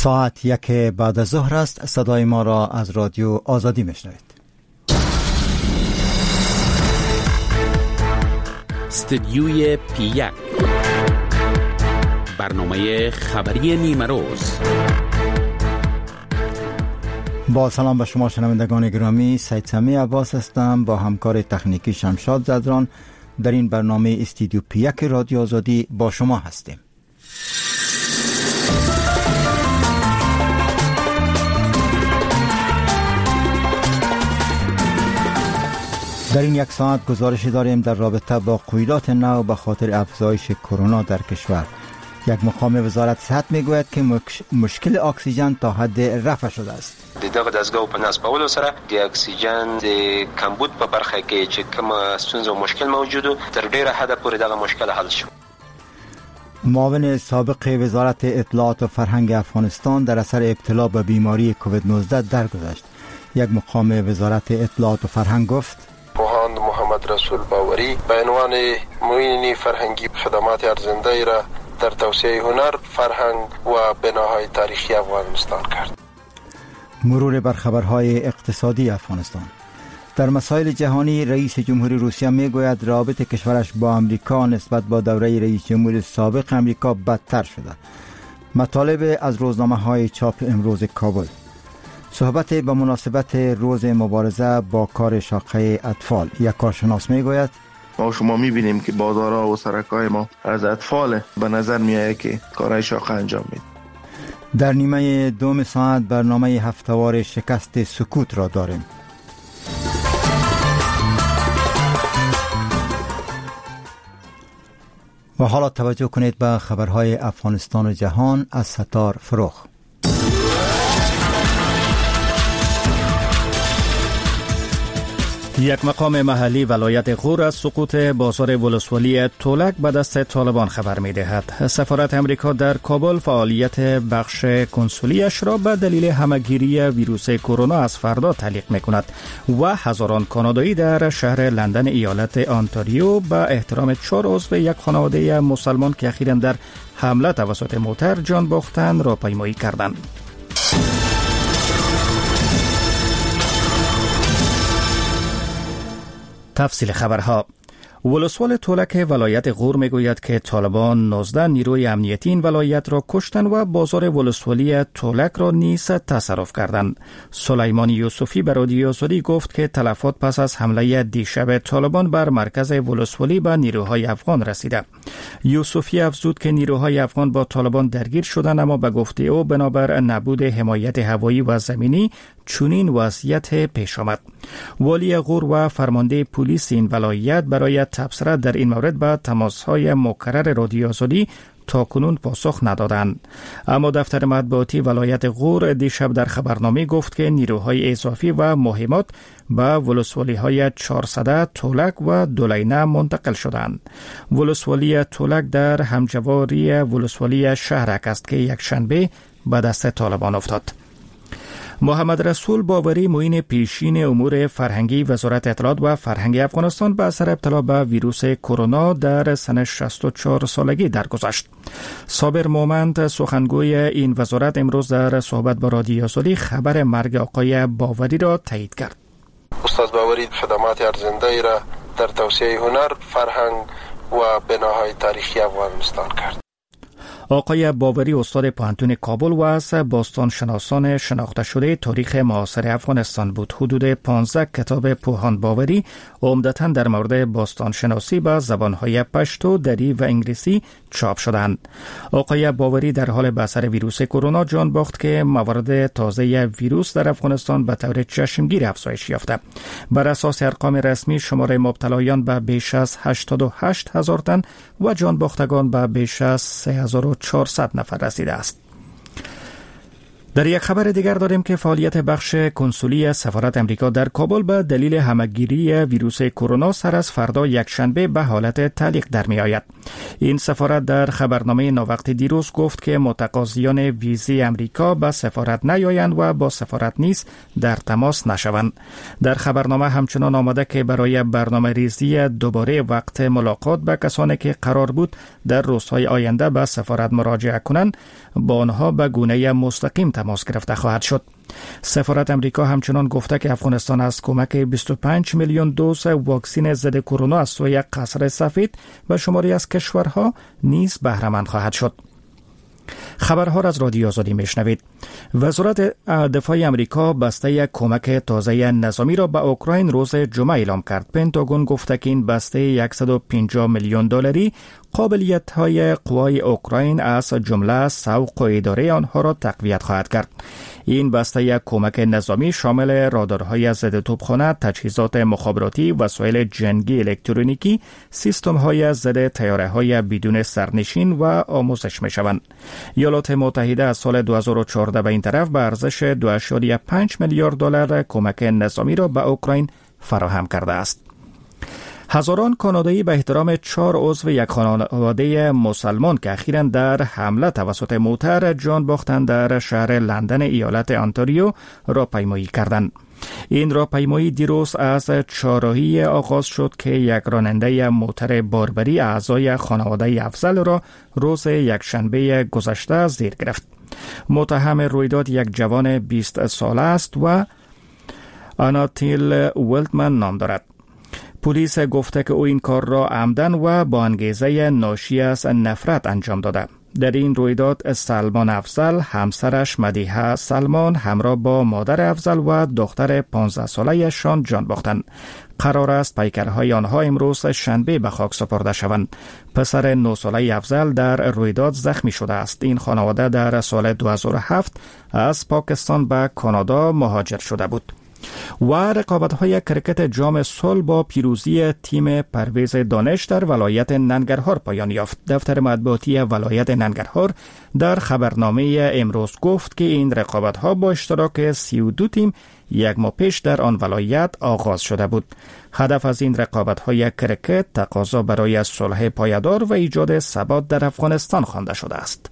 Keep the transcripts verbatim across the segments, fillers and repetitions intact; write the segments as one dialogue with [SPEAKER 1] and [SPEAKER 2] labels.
[SPEAKER 1] ساعت یک بعد از ظهر است. صدای ما را از رادیو آزادی میشنوید.
[SPEAKER 2] استدیوی پی یک، برنامه خبری نیمه روز.
[SPEAKER 1] با سلام به شما شنوندگان گرامی، سید سمی عباس هستم با همکار تکنیکی شمشاد زدران. در این برنامه استدیو پی یک رادیو آزادی با شما هستیم. در این یک ساعت گزارشی داریم در رابطه با قیودات نو به خاطر افزایش کرونا در کشور. یک مقام وزارت صحت میگوید که مشکل اکسیژن تا حد رفع شده است.
[SPEAKER 3] دغه دستګاو په نصبولو سره د اکسیجن د کمبود په برخه کې چې کوم ستونزه او مشکل موجود و تر ډیره حد پورې دغه مشکل حل شو.
[SPEAKER 1] معاون سابق وزارت اطلاعات و فرهنگ افغانستان در اثر ابتلا به بیماری کووید نوزده درگذشت. یک مقام وزارت اطلاعات و فرهنگ گفت
[SPEAKER 4] پوهاند محمد رسول باوری به عنوان معین فرهنگی خدمات ارزنده را در توسعه هنر، فرهنگ و بناهای تاریخی افغانستان کرد.
[SPEAKER 1] مرور بر خبرهای اقتصادی افغانستان. در مسائل جهانی رئیس جمهوری روسیه میگوید روابط کشورش با امریکا نسبت با دوره رئیس جمهور سابق امریکا بدتر شده. مطالب از روزنامه های چاپ امروز کابل. صحبت به مناسبت روز مبارزه با کار شاقه اطفال. یک کارشناس میگوید
[SPEAKER 5] ما شما میبینیم که بازارها و سرکای ما از اطفال به نظر میآید که کارهای شاقه انجام میده.
[SPEAKER 1] در نیمه دوم ساعت برنامه هفتهوار شکست سکوت را داریم. و حالا توجه کنید به خبرهای افغانستان و جهان از ستار فروخ.
[SPEAKER 6] یک مقام محلی ولایت غور از سقوط بازار ولسوالی تولک به دست طالبان خبر می دهد. سفارت امریکا در کابل فعالیت بخش کنسولیش را به دلیل همهگیری ویروس کرونا از فردا تعلیق می کند و هزاران کانادایی در شهر لندن ایالت آنتاریو به احترام چهار عضو یک خانواده مسلمان که اخیراً در حمله توسط موتر جان باختند را پیمایی کردند. تفصیل خبرها. ولسوال تولک ولایت غور میگوید که طالبان نوزده نیروی امنیتی این ولایت را کشتند و بازار ولسوالی تولک را نیز تصرف کردند. سلیمان یوسفی به رادیو آزادی گفت که تلفات پس از حمله دیشب طالبان بر مرکز ولسوالی به نیروهای افغان رسیده. یوسفی افزود که نیروهای افغان با طالبان درگیر شدند، اما به گفته او بنابر نبود حمایت هوایی و زمینی چنین وضعیت پیش آمد. والی غور و فرمانده پلیس این ولایت برای تبصره در این مورد به تماس‌های مکرر رادیو آزادی تاکنون پاسخ ندادند. اما دفتر مطبوعاتی ولایت غور دیشب در خبرنامه گفت که نیروهای اضافی و مهمات به ولسوالی‌های چهارصد تولک و دولینه منتقل شدند. ولسوالی تولک در همجواری ولسوالی شهرک است که یک شنبه به دست طالبان افتاد. محمد رسول باوری معین پیشین امور فرهنگی وزارت اطلاعات و فرهنگ افغانستان به اثر ابتلا به ویروس کرونا در سن شصت و چهار سالگی درگذشت. صابر مومند سخنگوی این وزارت امروز در صحبت با رادیو آزادی خبر مرگ آقای باوری را تایید کرد.
[SPEAKER 4] استاد باوری خدمات ارزنده را در توسعه هنر، فرهنگ و بناهای تاریخی افغانستان کرد.
[SPEAKER 6] آقای باوری استاد پوهنتون کابل و از باستان شناسان شناخته شده تاریخ معاصر افغانستان بود. حدود پانزده کتاب پوهان باوری عمدتاً در مورد باستان شناسی به زبانهای پشتو، دری و انگلیسی چاپ شدند. آقای باوری در حال به اثر ویروس کرونا جان باخت که موارد تازه ویروس در افغانستان به طور چشمگیر افزایش یافته. بر اساس ارقام رسمی شماره مبتلایان به بیش از هشتاد و هشت هزار تن و جان باختگان به بیش از سه هزار و چهارصد نفر رسیده است. در یک خبر دیگر داریم که فعالیت بخش کنسولی سفارت امریکا در کابل به دلیل همه‌گیری ویروس کرونا سر از فردا یکشنبه به حالت تعلیق در می آید. این سفارت در خبرنامه ناوقت دیروز گفت که متقاضیان ویزی امریکا به سفارت نیایند و با سفارت نیز در تماس نشوند. در خبرنامه همچنان آمده که برای برنامه ریزی دوباره وقت ملاقات با کسانی که قرار بود در روزهای آینده به سفارت مراجعه کنند، با آنها به گونه مستقیم تماس گرفته خواهد شد. سفارت امریکا همچنان گفته که افغانستان از کمک بیست و پنج میلیون دوز واکسن ضد کرونا از سوی قصر سفید و شماری از کشورها نیز بهره مند خواهد شد. خبرها را از رادیو آزادی میشنوید. وزارت دفاع امریکا بسته کمک تازه نظامی را به اوکراین روز جمعه اعلام کرد. پنتاگون گفته که این بسته صد و پنجاه میلیون دلاری قابلیت‌های قوای اوکراین از جمله سوق و اداره آنها را تقویت خواهد کرد. این بسته کمک نظامی شامل رادارهای ضد توپخانه، تجهیزات مخابراتی، وسایل جنگی الکترونیکی، سیستم‌های ضد طیاره‌های بدون سرنشین و آموزش می‌شوند. ایالات متحده از سال دو هزار و چهارده به این طرف به ارزش دو ممیز پنج میلیارد دلار کمک نظامی را به اوکراین فراهم کرده است. هزاران کانادایی به احترام چهار عضو یک خانواده مسلمان که اخیراً در حمله توسط موتر جان باختند در شهر لندن ایالت انتاریو راهپیمایی کردند. این راهپیمایی دیروز از چهارراهی آغاز شد که یک راننده موتر باربری اعضای خانواده افضل را روز یکشنبه گذشته زیر گرفت. متهم رویداد یک جوان بیست ساله است و آناتیل ولتمن نام دارد. پلیس گفته که او این کار را عمدن و با انگیزه ناشی از نفرت انجام داده. در این رویداد سلمان افضل، همسرش مدیحه سلمان همراه با مادر افضل و دختر پانزده ساله‌شان جان باختند. قرار است پیکرهای آنها امروز شنبه به خاک سپرده شوند. پسر نه ساله افضل در رویداد زخمی شده است. این خانواده در سال دو هزار و هفت از پاکستان به کانادا مهاجر شده بود. و رقابت‌های کرکت جام صلح با پیروزی تیم پرویز دانش در ولایت ننگرهار پایان یافت. دفتر مطبوعاتی ولایت ننگرهار در خبرنامه امروز گفت که این رقابت‌ها با اشتراک سی و دو تیم یک ماه پیش در آن ولایت آغاز شده بود. هدف از این رقابت‌های کرکت تقاضا برای صلح پایدار و ایجاد ثبات در افغانستان خوانده شده است.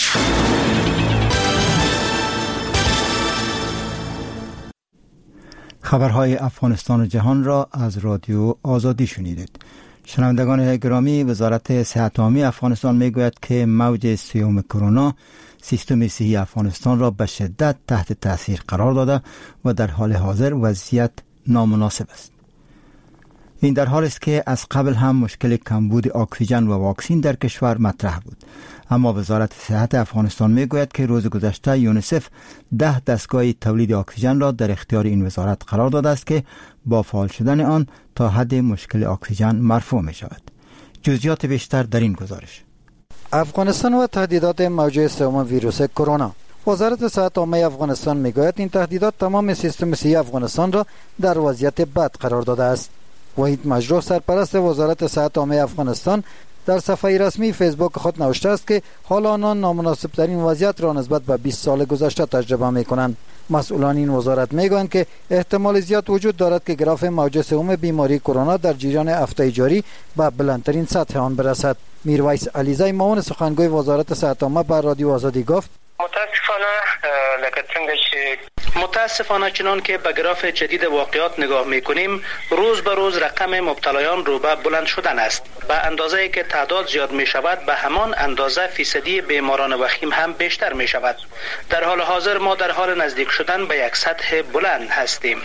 [SPEAKER 1] خبرهای افغانستان و جهان را از رادیو آزادی شنیدید. شنوندگان گرامی، وزارت صحت عامه افغانستان میگوید که موج سیوم کرونا سیستم صحی افغانستان را به شدت تحت تاثیر قرار داده و در حال حاضر وضعیت نامناسب است. این در حالی است که از قبل هم مشکل کمبود اکسیژن و واکسن در کشور مطرح بود. اما وزارت صحت افغانستان میگوید که روز گذشته یونیسف ده دستگاه تولید اکسیژن را در اختیار این وزارت قرار داده است که با فعال شدن آن تا حد مشکل اکسیژن مرفوع می شود. جزئیات بیشتر در این گزارش.
[SPEAKER 7] افغانستان و تهدیدات موج سوم ویروس کرونا. وزارت صحت عامه افغانستان میگوید این تهدیدات تمام سیستم صحی افغانستان را در وضعیت بد قرار داده است. وحید مجروح، سرپرست وزارت صحت عامه افغانستان، در صفحه رسمی فیسبوک خود نوشته است که حال آنان نامناسب ترین وضعیت را نسبت به بیست سال گذشته تجربه می کنند. مسئولان این وزارت می گویند که احتمال زیاد وجود دارد که گراف موج سوم بیماری کرونا در جریان هفته جاری به بلندترین سطح آن برسد. میرویس علیزی، معاون سخنگوی وزارت صحت عامه، بر رادیو آزادی گفت:
[SPEAKER 8] متاسفانه لکه څنګه چې متاسفانه چنان که به گراف جدید واقعات نگاه میکنیم، روز به روز رقم مبتلایان رو به بلند شدن است. به اندازه که تعداد زیاد می شود، به همان اندازه فیصدی بیماران وخیم هم بیشتر می شود. در حال حاضر ما در حال نزدیک شدن به یک سطح بلند هستیم.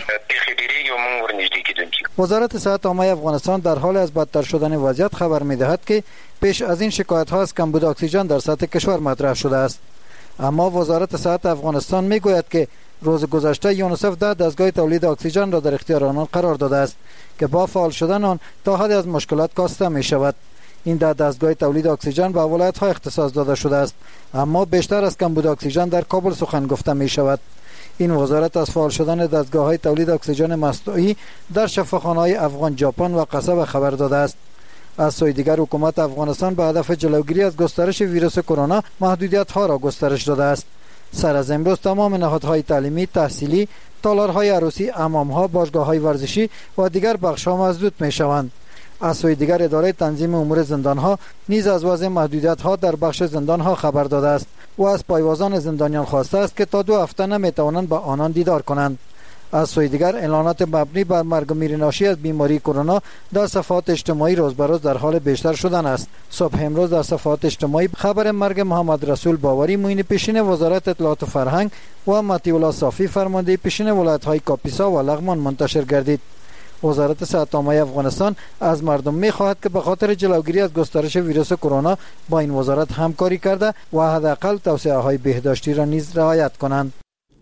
[SPEAKER 7] وزارت صحت عامه افغانستان در حال از بدتر شدن وضعیت خبر می دهد که پیش از این شکایت ها از کمبود اکسیژن در سطح کشور مطرح شده است. اما وزارت صحت افغانستان می گوید که روز گذشته یونیسف ده دستگاه تولید اکسیژن را در اختیار آنان قرار داده است که با فعال شدن آن تا حدی از مشکلات کاسته می شود. این ده دستگاه تولید اکسیژن به ولایت ها اختصاص داده شده است، اما بیشتر از کمبود اکسیژن در کابل سخن گفته می شود. این وزارت از فعال شدن دستگاه های تولید اکسیژن مصنوعی در شفاخانه های افغان، ژاپن و قصب خبر داده است. از سوی دیگر حکومت افغانستان به هدف جلوگیری از گسترش ویروس کرونا محدودیت ها را گسترش داده است. سر از امروز تمام نهادهای تعلیمی، تحصیلی، تالارهای عروسی، حمام‌ها، باشگاه‌های ورزشی و دیگر بخش‌ها مسدود می‌شوند. از سوی دیگر اداره تنظیم امور زندان‌ها نیز از وضع محدودیت‌ها در بخش زندان‌ها خبر داده است و از پایوازان زندانیان خواسته است که تا دو هفته نمی‌توانند با آنان دیدار کنند. از سوی دیگر اعلانات مبنی بر مرگ و میر ناشی از بیماری کرونا در صفحات اجتماعی روز به روز در حال بیشتر شدن است. صبح امروز در صفحات اجتماعی خبر مرگ محمد رسول باوری معین پیشین وزارت اطلاعات و فرهنگ و مطیع الله صافی فرمانده پیشین ولایت‌های کاپیسا و لغمان منتشر گردید. وزارت صحت عامه افغانستان از مردم می‌خواهد که به خاطر جلوگیری از گسترش ویروس کرونا با این وزارت همکاری کرده و حداقل توصیه‌های بهداشتی را نیز رعایت کنند.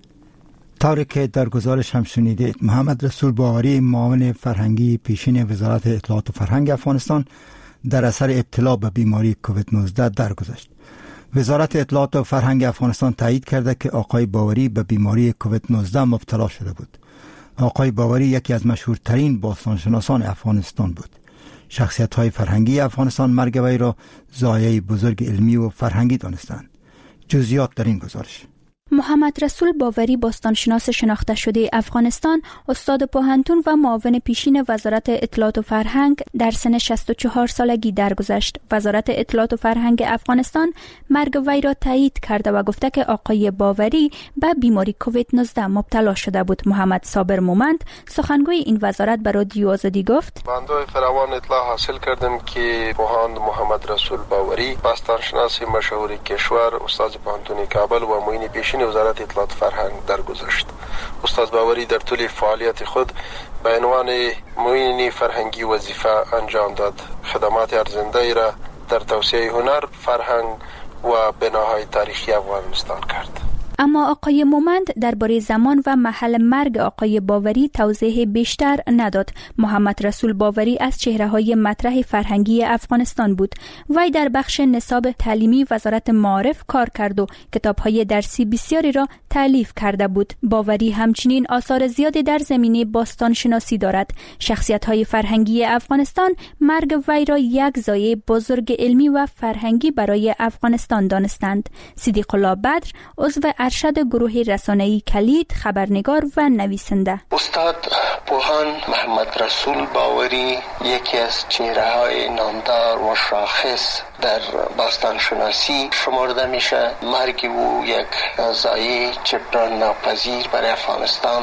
[SPEAKER 1] طوری که در گزارش هم شنیدید، محمد رسول باوری معاون فرهنگی پیشین وزارت اطلاعات و فرهنگ افغانستان در اثر ابتلا به بیماری کووید نوزده درگذشت. وزارت اطلاعات و فرهنگ افغانستان تایید کرده که آقای باوری به بیماری کووید نوزده مبتلا شده بود. آقای باوری یکی از مشهورترین باستانشناسان افغانستان بود. شخصیت‌های فرهنگی افغانستان مرگ وی را ضایعه بزرگ علمی و فرهنگی دانستند. جزئیات در این گزارش.
[SPEAKER 9] محمد رسول باوری باستانشناس شناخته شده افغانستان، استاد پوهنتون و معاون پیشین وزارت اطلاعات و فرهنگ در سن شصت و چهار سالگی درگذشت. وزارت اطلاعات و فرهنگ افغانستان مرگ وی را تایید کرده و گفته که آقای باوری به بیماری کووید نوزده مبتلا شده بود. محمد صابر مومند، سخنگوی این وزارت، به رادیو آزادی گفت:
[SPEAKER 4] بنده فراوان اطلاع حاصل کردم که پوهاند محمد رسول باوری باستانشناس مشهور کشور، استاد پوهنتون کابل و معین پیشین وزارت اطلاعات فرهنگ درگذشت. استاد باوری در طول فعالیت خود به عنوان معین فرهنگی وظیفه انجام داد. خدمات ارزنده را در توسعه هنر، فرهنگ و بناهای تاریخی افغانستان کرد.
[SPEAKER 9] اما آقای مومند درباره زمان و محل مرگ آقای باوری توضیح بیشتر نداد. محمد رسول باوری از چهره‌های مطرح فرهنگی افغانستان بود. وی در بخش نصاب تعلیمی وزارت معارف کار کرد و کتاب‌های درسی بسیاری را تالیف کرده بود. باوری همچنین آثار زیادی در زمینه باستان شناسی دارد. شخصیت‌های فرهنگی افغانستان مرگ وی را یک ضایعه بزرگ علمی و فرهنگی برای افغانستان دانستند. صدیق الله بدر، عضو ارشد گروه رسانه‌ای کلید، خبرنگار و نویسنده.
[SPEAKER 10] استاد پوهان محمد رسول باوری یکی از چهره‌های نامدار و شاخص در باستانشناسی شمرده میشه. مرگ او یک ضایعه جبران ناپذیر برای افغانستان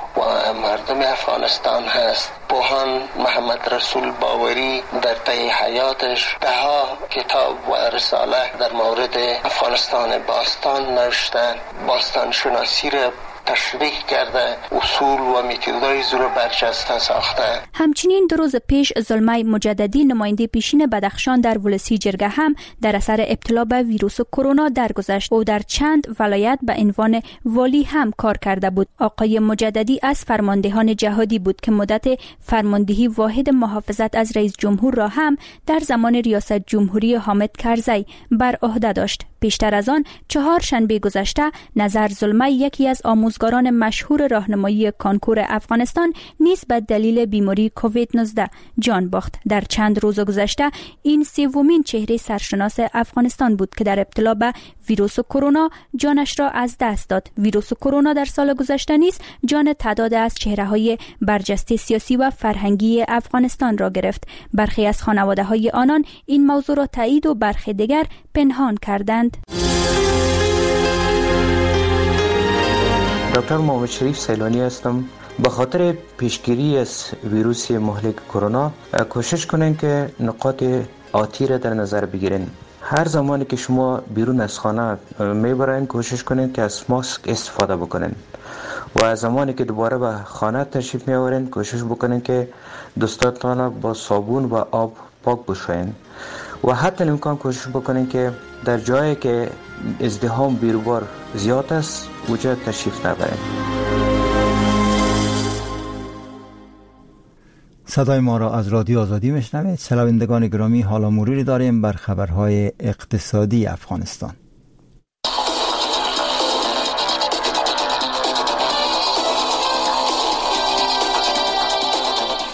[SPEAKER 10] و مردم افغانستان هست. پوهان محمد رسول باوری در طی حیاتش ده ها کتاب و رساله در مورد افغانستان باستان نوشته، باستان شناسی را تشریح کرده، اصول و متدهای زور برجسته ساخته.
[SPEAKER 9] همچنین دو روز پیش زلمه مجددی، نماینده پیشین بدخشان در ولسی جرگه، هم در اثر ابتلا به ویروس کرونا درگذشت. او در چند ولایت به عنوان والی هم کار کرده بود. آقای مجددی از فرماندهان جهادی بود که مدت فرماندهی واحد محافظت از رئیس جمهور را هم در زمان ریاست جمهوری حامد کرزی بر عهده داشت. پیشتر از آن چهار شنبه گذشته نظر زلمه، یکی از آموزگاران مشهور راهنمایی کانکور افغانستان، نیز به دلیل بیماری کووید نوزده جان باخت. در چند روز گذشته این سومین چهره سرشناس افغانستان بود که در ابتلا به ویروس کرونا جانش را از دست داد. ویروس کرونا در سال گذشته نیز جان تعداد از چهره‌های برجسته سیاسی و فرهنگی افغانستان را گرفت. برخی از خانواده‌های آنان این موضوع را تایید و برخی دیگر پنهان کردند.
[SPEAKER 11] دکتر محمد شریف سیلانی هستم. به خاطر پیشگیری از ویروس مهلک کرونا کوشش کنین که نقاط آتی را در نظر بگیرین. هر زمانی که شما بیرون از خانه میبرین کوشش کنین که از ماسک استفاده بکنین و زمانی که دوباره به خانه تشریف میآورین کوشش بکنین که دستاتان با صابون و آب پاک بشوین و حتی امکان کوشش بکنین که در جایی که ازدحام بیروبار زیاد است اونجا تشریف نبرین.
[SPEAKER 1] صدای ما را از رادیو آزادی میشنوید. شنوندگان گرامی، حالا مروری داریم بر خبرهای اقتصادی افغانستان.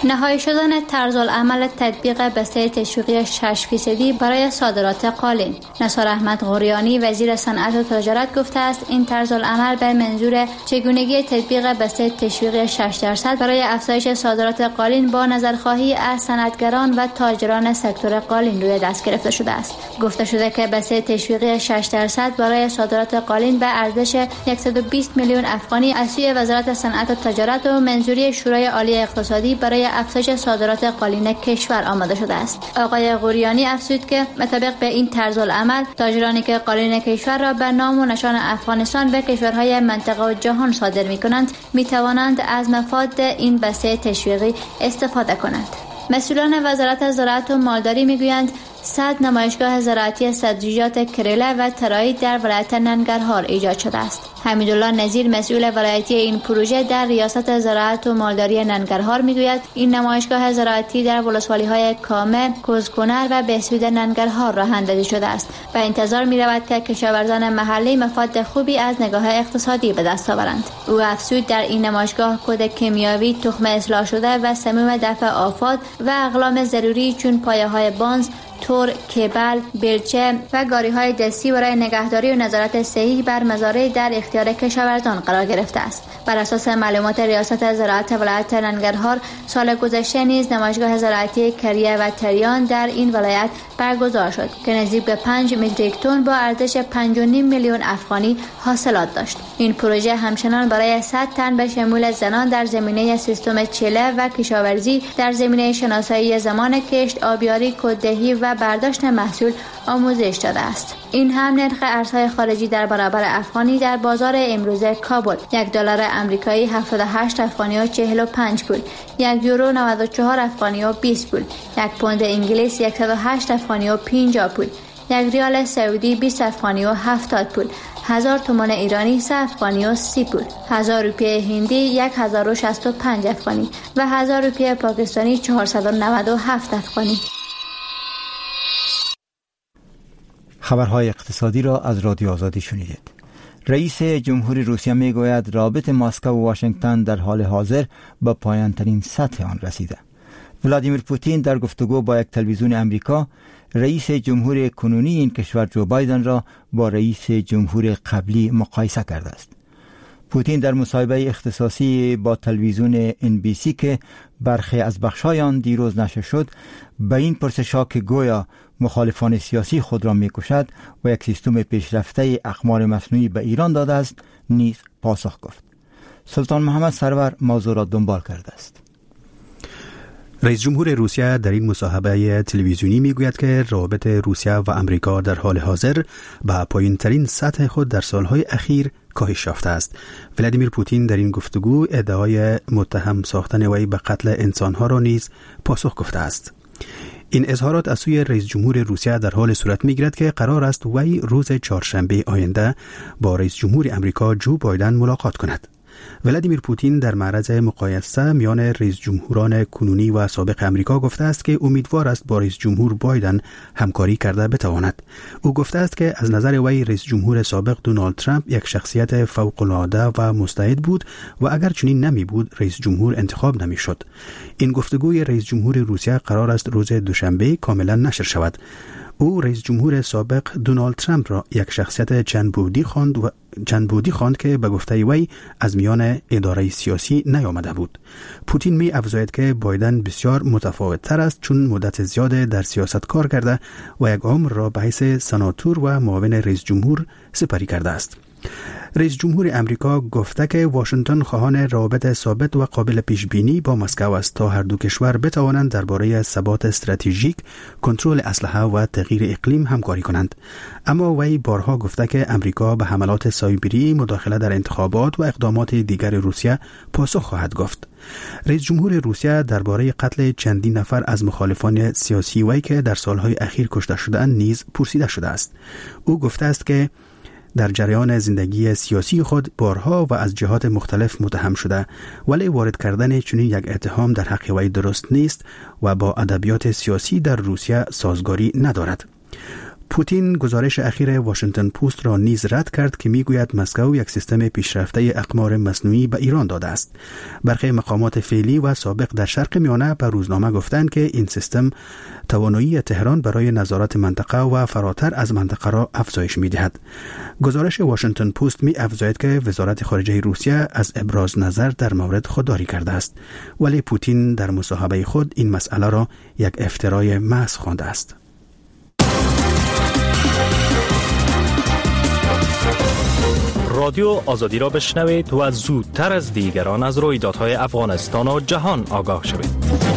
[SPEAKER 12] نهایی شدن طرزالعمل تطبیق بسته تشویقی شش فیصدی برای صادرات قالین. نثار احمد غوریانی وزیر صنعت و تجارت گفته است این طرزالعمل به منظور چگونگی تطبیق بسته تشویقی شش درصد برای افزایش صادرات قالین با نظرخواهی از صنعتگران و تاجران سکتور قالین روی دست گرفته شده است. گفته شده که بسته تشویقی شش درصد برای صادرات قالین به ارزش صد و بیست میلیون افغانی از سوی وزارت صنعت و تجارت و منظوری شورای عالی اقتصادی برای افزایش صادرات قالین کشور آماده شده است. آقای غوریانی افزود که مطابق به این طرزالعمل تاجرانی که قالین کشور را به نام و نشان افغانستان به کشورهای منطقه و جهان صادر می‌کنند می‌توانند از مفاد این بسته تشویقی استفاده کنند. مسئولان وزارت زراعت و مالداری میگویند صد نمایشگاه زراعتی سبزیجات کرله و ترایی در ولایت ننگرهار ایجاد شده است. حمیدالله نظیر مسئول ولایتی این پروژه در ریاست زراعت و مالداری ننگرهار میگوید این نمایشگاه زراعتی در ولسوالی‌های کامه، کوزکنر و بهسود ننگرهار راه اندازی شده است و انتظار می‌رود که کشاورزان محلی مفاد خوبی از نگاه اقتصادی به دست آورند. او افزود در این نمایشگاه کد کیمیاوی، تخم اصلاح شده و سموم دفع آفات و اقلام ضروری چون پایه‌های بانز، تور، کبل، بلچه و گاری‌های دستی برای نگهداری و نظارت صحیح بر مزارع در اختیار کشاورزان قرار گرفته است. بر اساس معلومات ریاست زراعت ولایت ننگرهار سال گذشته نیز نمایشگاه زراعتی کریه و تریان در این ولایت برگزار شد که نزدیک به پنج متریک تن با ارزش پنج و نیم میلیون افغانی حاصلات داشت. این پروژه همچنان برای صد تن به شمول زنان در زمینه سیستم چله و کشاورزی در زمینه شناسایی زمان کشت، آبیاری، کوددهی و برداشت محصول آموزش داده است. این هم نرخ ارزهای خارجی در برابر افغانی در بازار امروزه کابل: یک دلار آمریکایی هفتاد و هشت افغانی و چهل و پنج پول، یک یورو نود و چهار افغانی و بیست پول، یک پوند انگلیس صد و هشت افغانی و پنجاه پول، یک ریال سعودی بیست افغانی و هفتاد پول، هزار تومان ایرانی سه افغانی و سی پول، هزار روپیه هندی یک هزار و شصت و پنج افغانی و هزار روپیه پاکستانی چهارصد و نود و هفت افغانی.
[SPEAKER 1] خبرهای اقتصادی را از رادیو آزادی شنیدید. رئیس جمهوری روسیه می گوید رابط مسکو و واشنگتن در حال حاضر به پایان ترین سطح آن رسیده. ولادیمیر پوتین در گفتگو با یک تلویزیون امریکا رئیس جمهور کنونی این کشور جو بایدن را با رئیس جمهور قبلی مقایسه کرده است. پوتین در مصاحبه اختصاصی با تلویزیون ان بی سی که برخی از بخش‌های آن دیروز نشر شد به این پرسش‌ها که گویا مخالفان سیاسی خود را می‌کشد و یک سیستم پیشرفته اقمار مصنوعی به ایران داده است نیز پاسخ گفت. سلطان محمد سرور موضوع را دنبال کرده است.
[SPEAKER 13] رئیس جمهور روسیه در این مصاحبه تلویزیونی میگوید که روابط روسیه و امریکا در حال حاضر به پایین‌ترین سطح خود در سالهای اخیر کاهش یافته است. ولادیمیر پوتین در این گفتگو ادعای متهم ساختن وی به قتل انسانها را نیز پاسخ گفته است. این اظهارات از سوی رئیس جمهور روسیه در حال صورت میگیرد که قرار است وی روز چهارشنبه آینده با رئیس جمهور امریکا جو بایدن ملاقات کند. ولادیمیر پوتین در معرض مقایسه میان رئیس جمهوران کنونی و سابق امریکا گفته است که امیدوار است با رئیس جمهور بایدن همکاری کرده بتواند. او گفته است که از نظر وی رئیس جمهور سابق دونالد ترامپ یک شخصیت فوق‌العاده و مستعد بود و اگر چنین نمی بود رئیس جمهور انتخاب نمی شد. این گفتگوی رئیس جمهور روسیه قرار است روز دوشنبه کاملا نشر شود. او رئیس جمهور سابق دونالد ترامپ را یک شخصیت چند بودی خواند و چند بودی خواند که به گفته وی از میان اداره سیاسی نیامده بود. پوتین می افزاید که بایدن بسیار متفاوت تر است چون مدت زیاد در سیاست کار کرده و یک عمر را به حیث سناتور و معاون رئیس جمهور سپری کرده است. رئیس جمهور امریکا گفته که واشنگتن خواهان روابط ثابت و قابل پیش بینی با مسکو است تا هر دو کشور بتوانند درباره ثبات استراتژیک، کنترل اسلحه و تغییر اقلیم همکاری کنند. اما وی بارها گفته که امریکا به حملات سایبری، مداخله در انتخابات و اقدامات دیگر روسیه پاسخ خواهد گفت. رئیس جمهور روسیه درباره قتل چندین نفر از مخالفان سیاسی وی که در سالهای اخیر کشته شده‌اند نیز پرسیده شده است. او گفته است که در جریان زندگی سیاسی خود بارها و از جهات مختلف متهم شده ولی وارد کردن چنین یک اتهام در حق وی درست نیست و با ادبیات سیاسی در روسیه سازگاری ندارد. پوتین گزارش اخیر واشنگتن پست را نیز رد کرد که میگوید مسکو یک سیستم پیشرفته اقمار مصنوعی به ایران داده است. برخی مقامات فعلی و سابق در شرق میانه به روزنامه گفتند که این سیستم توانایی تهران برای نظارت منطقه و فراتر از منطقه را افزایش می‌دهد. گزارش واشنگتن پست می افزاید که وزارت خارجه روسیه از ابراز نظر در مورد خودداری کرده است، ولی پوتین در مصاحبه خود این مسئله را یک افترای محض خوانده است.
[SPEAKER 14] رادیو آزادی را بشنوید و زودتر از دیگران از رویدادهای افغانستان و جهان آگاه شوید.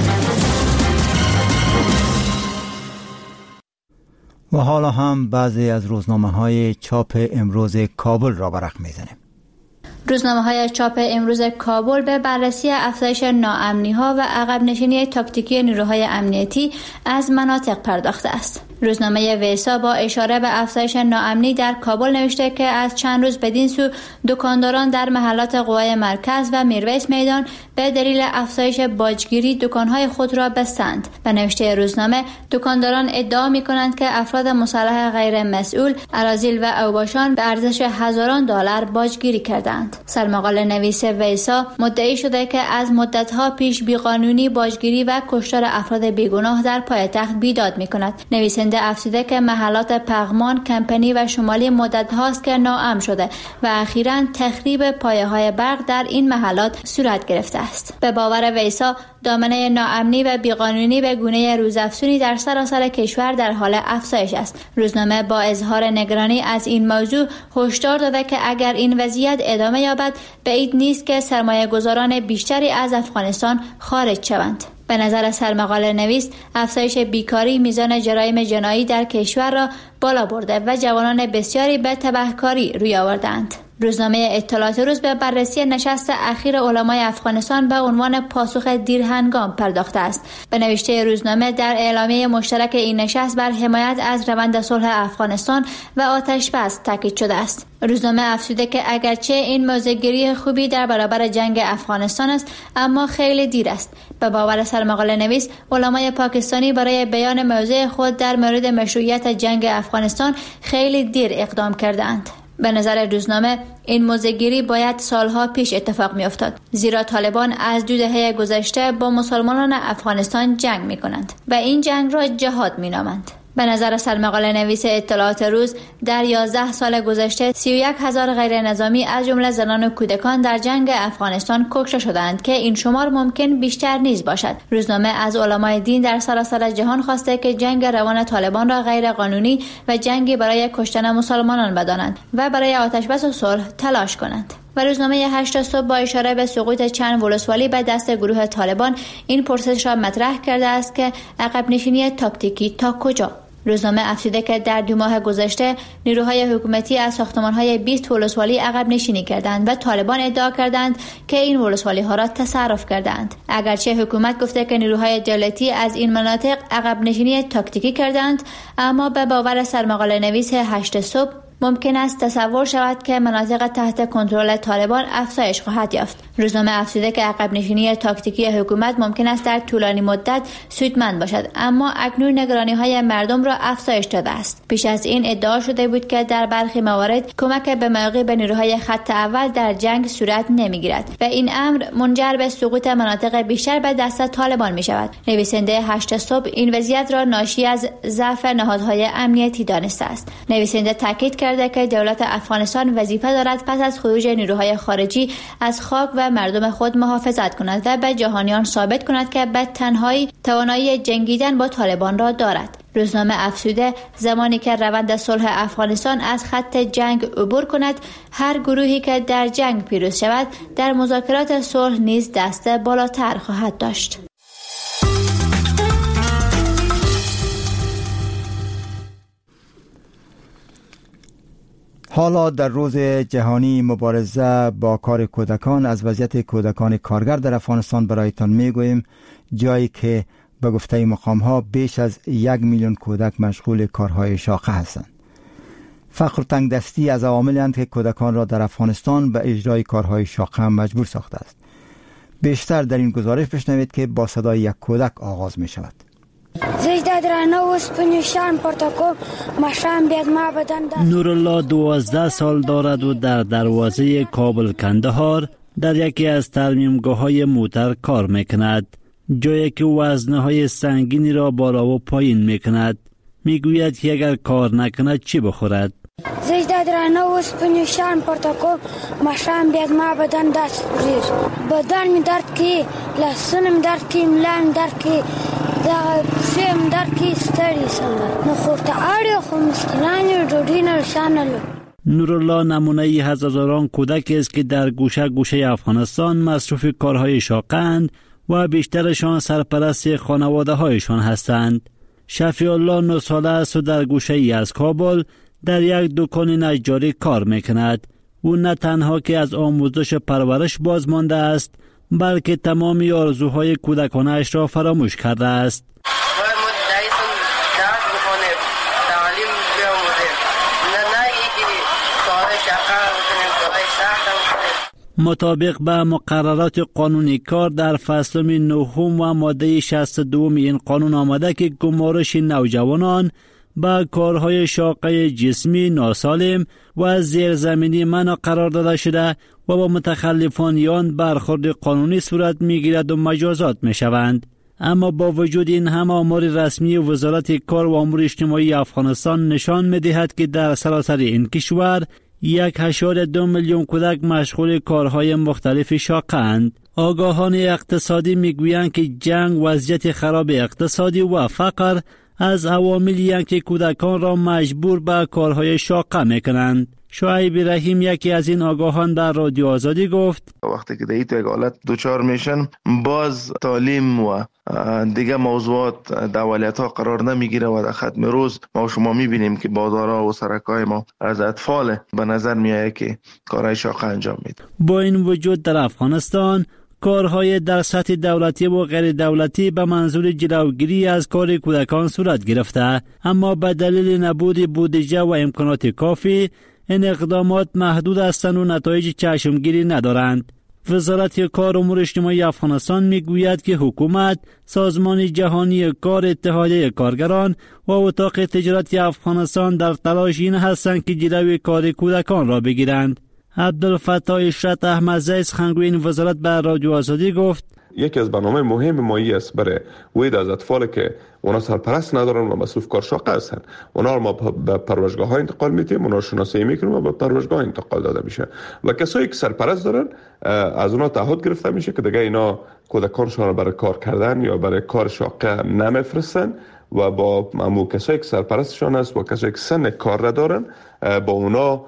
[SPEAKER 1] و حالا هم بعضی از روزنامه‌های چاپ امروز کابل را برق می‌زنیم.
[SPEAKER 12] روزنامه های چاپ امروز کابل به بررسی افزایش ناامنی ها و عقب نشینی تاکتیکی نیروهای امنیتی از مناطق پرداخته است. روزنامه ویسا با اشاره به افزایش ناامنی در کابل نوشته که از چند روز بدین سو دکانداران در محلات قوای مرکز و میرویس میدان به دلیل افزایش باجگیری دکانهای خود را بستند. به نوشته روزنامه، دکانداران ادعا می کنند که افراد مسلح غیر مسئول اراذیل و اوباشان به ارزش هزاران دلار باجگیری کردند. سرمقاله نویس ویسا مدعی شده که از مدتها پیش بیقانونی باجگیری و کشتار افراد بیگناه در پایتخت بیداد می کند. نویسنده افزوده که محلات پغمان، کمپنی و شمالی مدت هاست که ناامن شده و اخیراً تخریب پایه‌های برق در این محلات صورت گرفته است. به باور ویسا، دامنه ناامنی و بیقانونی به گونه روزافزونی در سراسر کشور در حال افزایش است. روزنامه با اظهار نگرانی از این موضوع هشدار داده که اگر این وضعیت ادامه یابد، بعید نیست که سرمایه‌گذاران بیشتری از افغانستان خارج شوند. به نظر سرمقاله نویس، افزایش بیکاری میزان جرایم جنایی در کشور را بالا برده و جوانان بسیاری به تبهکاری روی آوردند. روزنامه اطلاعات روز به بررسی نشست اخیر علمای افغانستان به عنوان پاسخ دیرهنگام پرداخته است. به نوشته روزنامه، در اعلامیه مشترک این نشست بر حمایت از روند صلح افغانستان و آتش بس تاکید شده است. روزنامه افزوده که اگرچه این موضع‌گیری خوبی در برابر جنگ افغانستان است، اما خیلی دیر است. به باور سرمقاله نویس، علمای پاکستانی برای بیان موضع خود در مورد مشروعیت جنگ افغانستان خیلی دیر اقدام کردند. به نظر روزنامه، این موضع‌گیری باید سالها پیش اتفاق می افتاد، زیرا طالبان از دو دهه گذشته با مسلمانان افغانستان جنگ می کنند و این جنگ را جهاد می نامند. به نظر سرمقاله نویس اطلاعات روز، در یازده سال گذشته سی و یک هزار غیر نظامی از جمله زنان و کودکان در جنگ افغانستان کشته شدند که این شمار ممکن بیشتر نیز باشد. روزنامه از علمای دین در سراسر جهان خواسته که جنگ روان طالبان را غیر قانونی و جنگی برای کشتن مسلمانان بدانند و برای آتشبس و صلح تلاش کنند. و روزنامه هشت صبح با اشاره به سقوط چند ولسوالی به دست گروه طالبان این پرسش را مطرح کرده است که عقب نشینی تاکتیکی تا کجا؟ روزنامه افزوده که در دو ماه گذشته نیروهای حکومتی از ساختمان‌های بیست ولسوالی عقب نشینی کردند و طالبان ادعا کردند که این ولسوالی‌ها را تصرف کردند. اگرچه حکومت گفته که نیروهای دولتی از این مناطق عقب نشینی تاکتیکی کردند، اما به باور سرمقاله نویس هشت صبح ممکن است تصور شود که مناطق تحت کنترل طالبان افزایش خواهد یافت. روزنامه افزوده که عقب نشینی تاکتیکی حکومت ممکن است در طولانی مدت سودمند باشد، اما اکنون نگرانی‌های مردم را افزایش داده است. پیش از این ادعا شده بود که در برخی موارد کمک به موقع به نیروهای خط اول در جنگ صورت نمی‌گیرد و این امر منجر به سقوط مناطق بیشتر به دست طالبان می‌شود. نویسنده هشت صبح این وضعیت را ناشی از ضعف نهادهای امنیتی دانسته است. نویسنده تاکید کرد که دولت افغانستان وظیفه دارد پس از خروج نیروهای خارجی از خاک و مردم خود محافظت کند و به جهانیان ثابت کند که به تنهایی توانایی جنگیدن با طالبان را دارد. روزنامه افزوده، زمانی که روند صلح افغانستان از خط جنگ عبور کند، هر گروهی که در جنگ پیروز شود در مذاکرات صلح نیز دست بالاتر خواهد داشت.
[SPEAKER 1] حالا در روز جهانی مبارزه با کار کودکان از وضعیت کودکان کارگر در افغانستان برایتان میگوییم، جایی که به گفته مقام‌ها بیش از یک میلیون کودک مشغول کارهای شاقه هستند. فقر و تنگدستی از عواملی اند که کودکان را در افغانستان به اجرای کارهای شاقه مجبور ساخته است. بیشتر در این گزارش بشنوید که با صدای یک کودک آغاز می شود.
[SPEAKER 15] زیده درانه و سپنیشان پرتکوب مشام بیاد ما بدن دست.
[SPEAKER 16] نورالله دوازده سال دارد و در دروازه کابل کندهار در یکی از ترمیمگاه های موتر کار میکند، جایی که وزنه های سنگینی را بالا و پایین میکند. میگوید که اگر کار نکند چی بخورد؟
[SPEAKER 15] زیده درانه و سپنیشان پرتکوب مشام بیاد ما بدن دست بگیر. بدن می درد کی، لحسن می درد کی، ملا می درد کی، دا پسی می درد کی ستری سنده. نخورت آری خو مسکنانی روڑی نرشانلو.
[SPEAKER 16] نورالله نمونه ای از هزاران کودک است که در گوشه گوشه افغانستان مصروف کارهای شاقند و بیشترشان سرپرست خانواده هایشان هستند. شفیع الله نه ساله است و در گوشه ای از کابل در یک دکان نجاری کار میکند. او نه تنها که از آموزش پرورش باز مانده است، بلکه تمامی آرزوهای کودکانش را فراموش کرده است. مطابق به مقررات قانونی کار در فصل نهم و ماده شصت و دو این قانون آمده که گمارش نوجوانان با کارهای شاقه جسمی ناسالم و زیرزمینی منع قرار داده شده و با متخلفان برخورد قانونی صورت میگیرد و مجازات میشوند. اما با وجود این هم آمار رسمی وزارت کار و امور اجتماعی افغانستان نشان میدهد که در سراسر این کشور یک هشتاد دو میلیون کودک مشغول کارهای مختلف شاقند. آگاهان اقتصادی میگویند که جنگ، وضعیت خراب اقتصادی و فقر از عواملی هستند که کودکان را مجبور به کارهای شاقه میکنند. شعیب رحیم یکی از این آگاهان در رادیو آزادی گفت
[SPEAKER 5] وقتی که دیگه یک حالت دوچار میشن باز تعلیم و دیگه موضوعات دولت ها قرار نمیگیره و در ختم روز ما شما میبینیم که بازارها و سرکای ما از اطفال به نظر میایه که کارهای شاقه انجام میده.
[SPEAKER 16] با این وجود در افغانستان کارهای در سطح دولتی و غیر دولتی به منظور جلوگیری از کار کودکان صورت گرفته، اما به دلیل نبود بودجه و امکانات کافی این اقدامات محدود هستند و نتایج چشمگیری ندارند. وزارت کار و امور اجتماعی افغانستان میگوید که حکومت، سازمان جهانی کار، اتحادیه کارگران و اتاق تجارت افغانستان در تلاش این هستند که جلوی کار کودکان را بگیرند. عبدالفتاح اشرت احمدزی سخنگوی این وزارت به رادیو آزادی گفت
[SPEAKER 17] یکی از برنامه مهم مایی است برای وید از اطفال که اونا سرپرست ندارن و مصروف کار شاقه هستن. اونا رو ما به پرورشگاه ها انتقال میدیم، اونا رو شناسایی میکنیم و به پرورشگاه انتقال داده میشه و کسایی که سرپرست دارن از اونا تعهد گرفته میشه که دیگه اینا کودکانشون رو برای کار کردن یا برای کار شاقه نمیفرستن و با امو کسایی که سرپرستشان است و کسایی که سن کار ندارن با اونا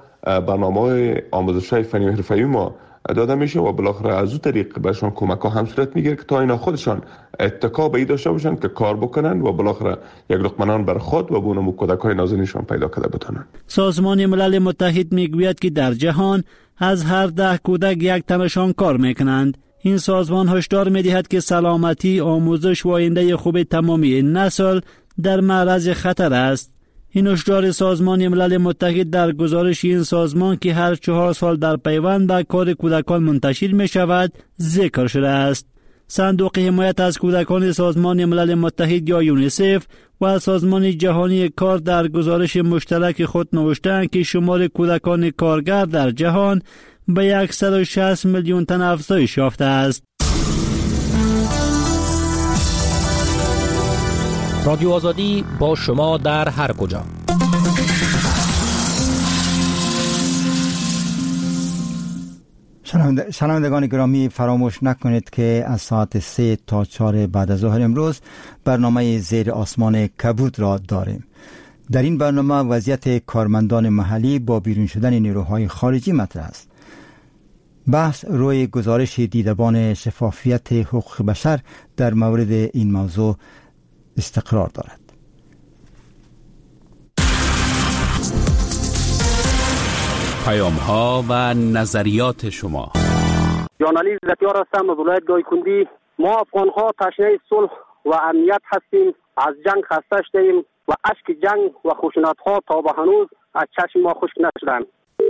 [SPEAKER 17] برنامه آموزش‌های فنی و حرفه‌ای ما داده میشه و بالاخره از اون طریق بهشون کمک ها هم صورت میگیره که تا اینا خودشان اتکا به این داشته باشن که کار بکنن و بالاخره یک لقمه بر خود و بونم کودکای نازنینشان پیدا کرده بتونن.
[SPEAKER 16] سازمان ملل متحد میگوید که در جهان از هر ده کودک یک تنشان کار میکنند. این سازمان هشدار میدهد که سلامتی، آموزش و آینده خوب تمامی این نسل در معرض خطر است. این هشدار سازمان ملل متحد در گزارش این سازمان که هر چهار سال در پیوند به کار کودکان منتشر می شود ذکر شده است. صندوق حمایت از کودکان سازمان ملل متحد یا یونیسف و سازمان جهانی کار در گزارش مشترک خود نوشتند که شمار کودکان کارگر در جهان به صد و شصت میلیون تن افزایش یافته است.
[SPEAKER 14] رادیو آزادی با شما در هر کجا.
[SPEAKER 1] شنوندگان گرامی، فراموش نکنید که از ساعت سه تا چهار بعد از ظهر امروز برنامه زیر آسمان کبود را داریم. در این برنامه وضعیت کارمندان محلی با بیرون شدن نیروهای خارجی مطرح است. بحث روی گزارش دیدبان شفافیت حقوق بشر در مورد این موضوع استقرار دارد.
[SPEAKER 2] پیام ها و نظریات شما.
[SPEAKER 18] جانالی زکیار هستم از ولایت گایکندی. ما افغان ها تشنه صلح و امنیت هستیم. از جنگ خسته شدیم و اشک جنگ و خشونت ها تا به هنوز از چشم ما خشک نشدند.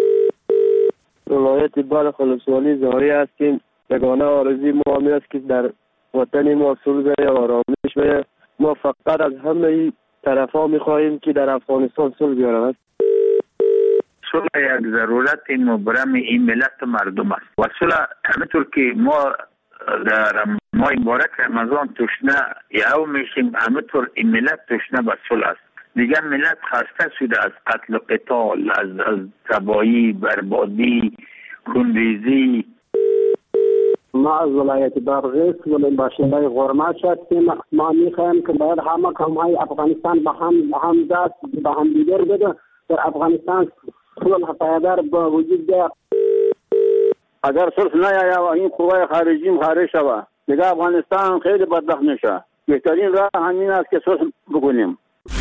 [SPEAKER 19] ولایت بلخ ولسوالی زاری هستیم. یگانه آرزوی ما همین است که در وطن ما صلح و آرامش بشه. ما فقط از همه طرفا میخواهیم که در افغانستان صلح بیارند.
[SPEAKER 20] صلح یک ضرورت مبرم این ملت مردم است و صلح همینطور که ما در ماه مبارک رمضان تشنه یهو میشیم، همینطور این ملت تشنه به صلح است. دیگر ملت خسته شده از قتل و قتال، از از تباهی، بربادی، خونریزی.
[SPEAKER 18] ما از ولایت بادغیس و باشنده غرماش هستیم. ما میخواهیم که باید همه قوم‌های افغانستان به هم به هم دست به هم دیگر بده در افغانستان صلح پایدار به وجود بیاید.
[SPEAKER 21] اگر صلح نیاید و این قوای خارجی خارج شود دیگه افغانستان خیلی بدبخت میشه. بهترین راه همین است که صلح بکنیم.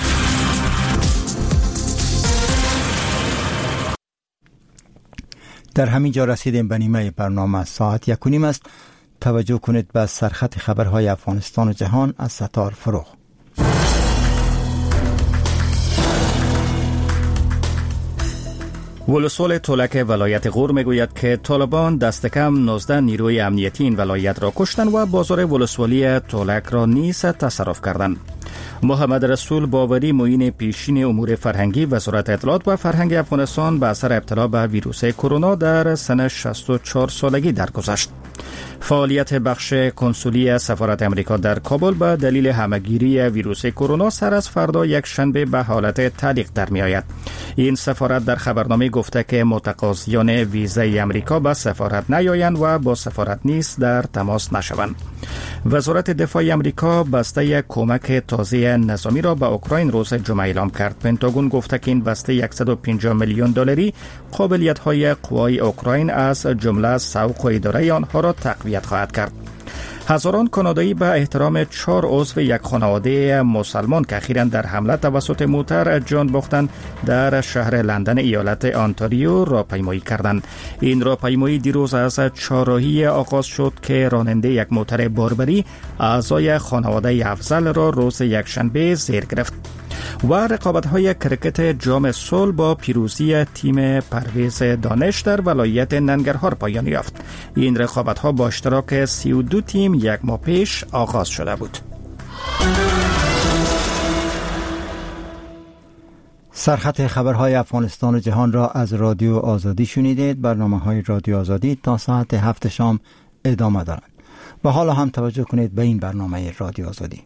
[SPEAKER 1] در همین جا رسیدیم به نیمه برنامه. ساعت یک و نیم است. توجه کنید به سرخط خبرهای افغانستان و جهان از ستار فروغ.
[SPEAKER 6] ولسوال تولک ولایت غور میگوید که طالبان دست کم نوزده نیروی امنیتی این ولایت را کشتن و بازار ولسوالی تولک را نیز تصرف کردند. محمد رسول باوری معین پیشین امور فرهنگی وزارت اطلاعات و فرهنگ افغانستان به اثر ابتلا به ویروس کرونا در سن شصت و چهار سالگی درگذشت. فعالیت بخش کنسولی سفارت امریکا در کابل به دلیل همهگیری ویروس کرونا سر از فردا یک شنبه به حالت تعلیق در می آید. این سفارت در خبرنامه گفته که متقاضیان ویزای امریکا به سفارت نیایند و با سفارت نیز در تماس نشوند. وزارت دفاع امریکا بسته کمک تازه نظامی را به اوکراین روز جمعه اعلام کرد. پنتاگون گفته که این بسته صد و پنجاه میلیون دلاری قابلیت‌های قوای اوکراین از جمله سوق و اداره آنها را تقویت خواهد کرد. هزاران کانادایی به احترام چهار عضو یک خانواده مسلمان که اخیراً در حمله توسط موتر جان باختند در شهر لندن ایالت آنتاریو راهپیمایی کردند. این راهپیمایی دیروز از چهارراهی آغاز شد که راننده یک موتر باربری اعضای خانواده افضل را روز یکشنبه زیر گرفت. و رقابت‌های کرکت جام صلح با پیروزی تیم پرویز دانش در ولایت ننگرهار پایان یافت. این رقابت‌ها با اشتراک سی و دو تیم یک ماه پیش آغاز شده بود.
[SPEAKER 1] سرخط خبرهای افغانستان و جهان را از رادیو آزادی شنیدید. برنامه‌های رادیو آزادی تا ساعت هفت شام ادامه دارند. و حالا هم توجه کنید به این برنامه رادیو آزادی.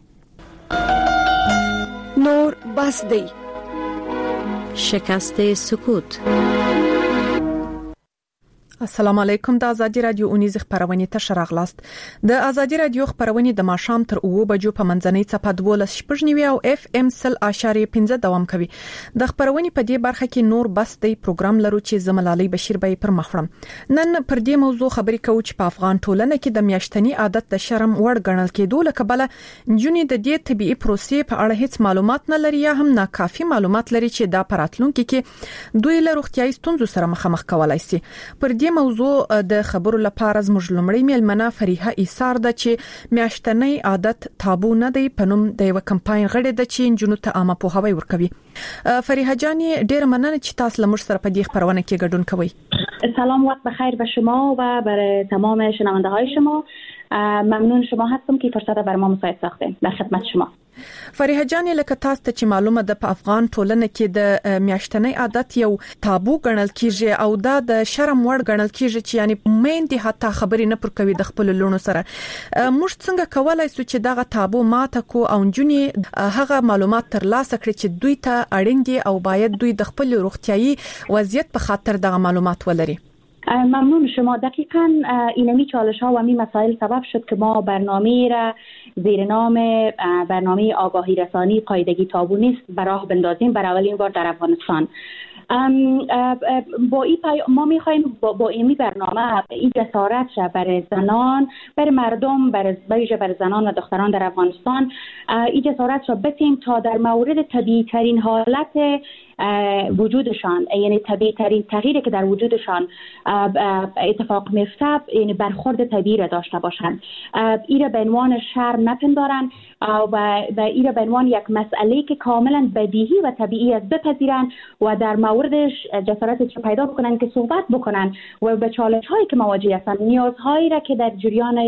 [SPEAKER 22] نور بس دی
[SPEAKER 23] شکست سکوت.
[SPEAKER 22] السلام علیکم. د ازادي رادیو اونیز خبرونه ته شراغلاست. د ازادي رادیو خبرونه د ماشام تر اوو بجو په منځنۍ چپه دولس شپږنیوي او اف ام سل اشاریه پنځه دوام کوي. د خبرونه په دې برخه کې نور بس دی پروګرام لرو چې زملالي بشیر به پر مخړم. نن پر دې موضوع خبرې کوو چې په افغان ټولنه کې د میاشتنی عادت د شرم وړ ګڼل کېدو لکه بل جونې د دې طبيعي پروسې په اړه هیڅ معلومات نه لري یا هم ناکافي معلومات لري چې دا پراتلونکو کې دوی له روغتيایي ستونزو سره مخامخ کولای شي. پر دې موضوع د خبرو لپاره زموږ لمړی میلمنه فریحه ایثار ده چې میاشتنی عادت تابو نه دی په نوم د یو کمپاین غړي ده چې جنونو ته عامه پوهاوی ورکوي. فریحه جانی ډیر مننه چې تاسو لمر سره په دې خبرونه کې ګډون کوئ.
[SPEAKER 23] سلام، وقت بخیر به شما و برای تمام شنونده های شما. ممنون شما هستم که فرصت بر ما مساعد ساختین. در خدمت شما.
[SPEAKER 22] فریحه جان، لکه تاسو ته چې معلومه ده په افغان ټولنه کې د میاشتنی عادت یو تابو ګڼل کیږي او دا د شرم وړ ګڼل کیږي چې یعنی مېندې حتی خبرې نه پر کوي د خپل لونو سره. موږ څنګه کولای شو چې دغه تابو ماته کو او جنې هغه معلومات ترلاسه کړي چې دوی ته اړین دي او باید دوی د خپل روغتيایي وضعیت په خاطر دغه معلومات ولري؟
[SPEAKER 23] ممنون شما. دقیقاً اینمی چالش ها و می مسائل سبب شد که ما برنامه را زیر نام برنامه آگاهی رسانی قاعدگی تابو نیست به راه بندازیم برای اولین بار در افغانستان. با این پای... ما می‌خوایم با, با این برنامه این جسارت شه برای زنان، برای مردم، برای ویژه برای زنان و دختران در افغانستان این جسارت را بتیم تا در مورد طبیعی ترین حالت وجودشان، یعنی طبیعی ترین تغییری که در وجودشان اتفاق میفته یعنی برخورد طبیعی را داشته باشند. این به عنوان شرم نپندارن و این به عنوان یک مسئله که کاملا بدیهی و طبیعی است بپذیرن و در موردش جسارت پیدا بکنن که صحبت بکنن و به چالش هایی که مواجه هستند، نیازهایی را که در جریان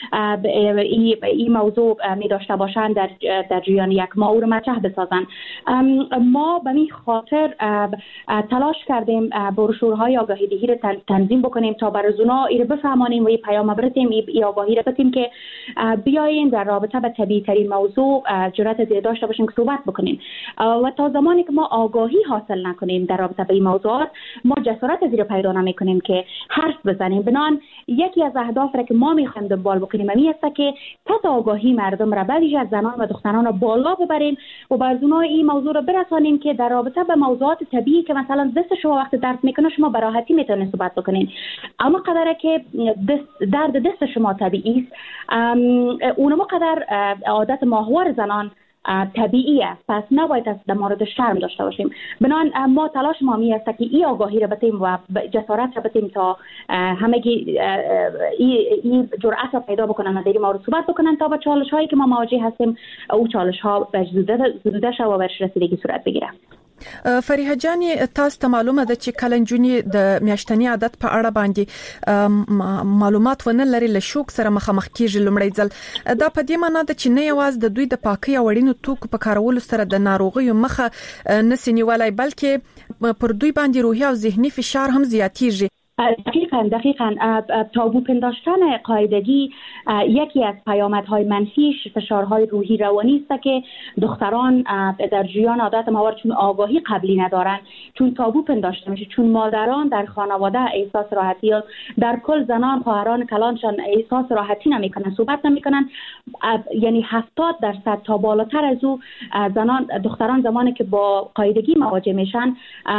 [SPEAKER 23] این موضوع می داشته باشند در در جریان یک موضوع رو مطرح بسازن. ما به این خاطر تلاش کردیم بروشورهای آگاهی دهی رو تنظیم بکنیم تا برای اونا این رو بفهمانیم و این پیام برسیم، این آگاهی رو بدیم که بیاین در رابطه با طبیعی ترین موضوع جرأت زیاد داشته باشیم که صحبت بکنیم و تا زمانی که ما آگاهی حاصل نکنیم در رابطه با این موضوعات ما جسارت زیر پیدا نمی‌کنیم که حرف بزنیم. بنان یکی از اهداف را که ما می‌خوایم دنبال بکنیم این است که سطح آگاهی مردم را به ویژه زنان و دختران را بالا ببریم و بر اونها این موضوع را برسانیم که در رابطه با موضوعات طبیعی که مثلا دست شما وقت درد میکنه شما به راحتی میتونید صحبت بکنین، اما قدره که دست درد دست شما طبیعی است اونم قدر عادت ماهوار زنان طبیعی است، پس نباید از در مورد شرم داشته باشیم. بنان ما تلاش ما می است که این آگاهی را بتیم و جسارت را بتیم تا همگی این جرأت را پیدا بکنن و در این مورد صحبت بکنن تا با چالش هایی که ما مواجه هستیم او چالش ها به زوده شو و برش رسیدگی صورت بگیره.
[SPEAKER 22] فریحه جانی، تاسو ته معلومه ده چې کله نجونې د میاشتنی عادت په اړه باندې معلومات ونه لري له شوک سره مخامخ کیږي لومړی ځل. دا په دې معنی ده چې نه یوازې د دوی د پاکۍ او اړینو توکو په کارولو سره د ناروغیو مخه نسی نیولای بلکې پر دوی باندې روحي او ذهني فشار هم زیاتیږي.
[SPEAKER 23] دقیقاً دقیقاً تابو پنداشتن قاعدگی یکی از پیامدهای منفیش فشارهای روحی روانی است که دختران در جریان عادت ماهوار چون آگاهی قبلی ندارن، چون تابو پنداشته میشه، چون مادران در خانواده احساس راحتی یا در کل زنان خواهران کلانشان احساس راحتی نمیکنن، صحبت نمیکنن، یعنی هفتاد درصد تا بالاتر از او زنان دختران زمانی که با قاعدگی مواجه میشن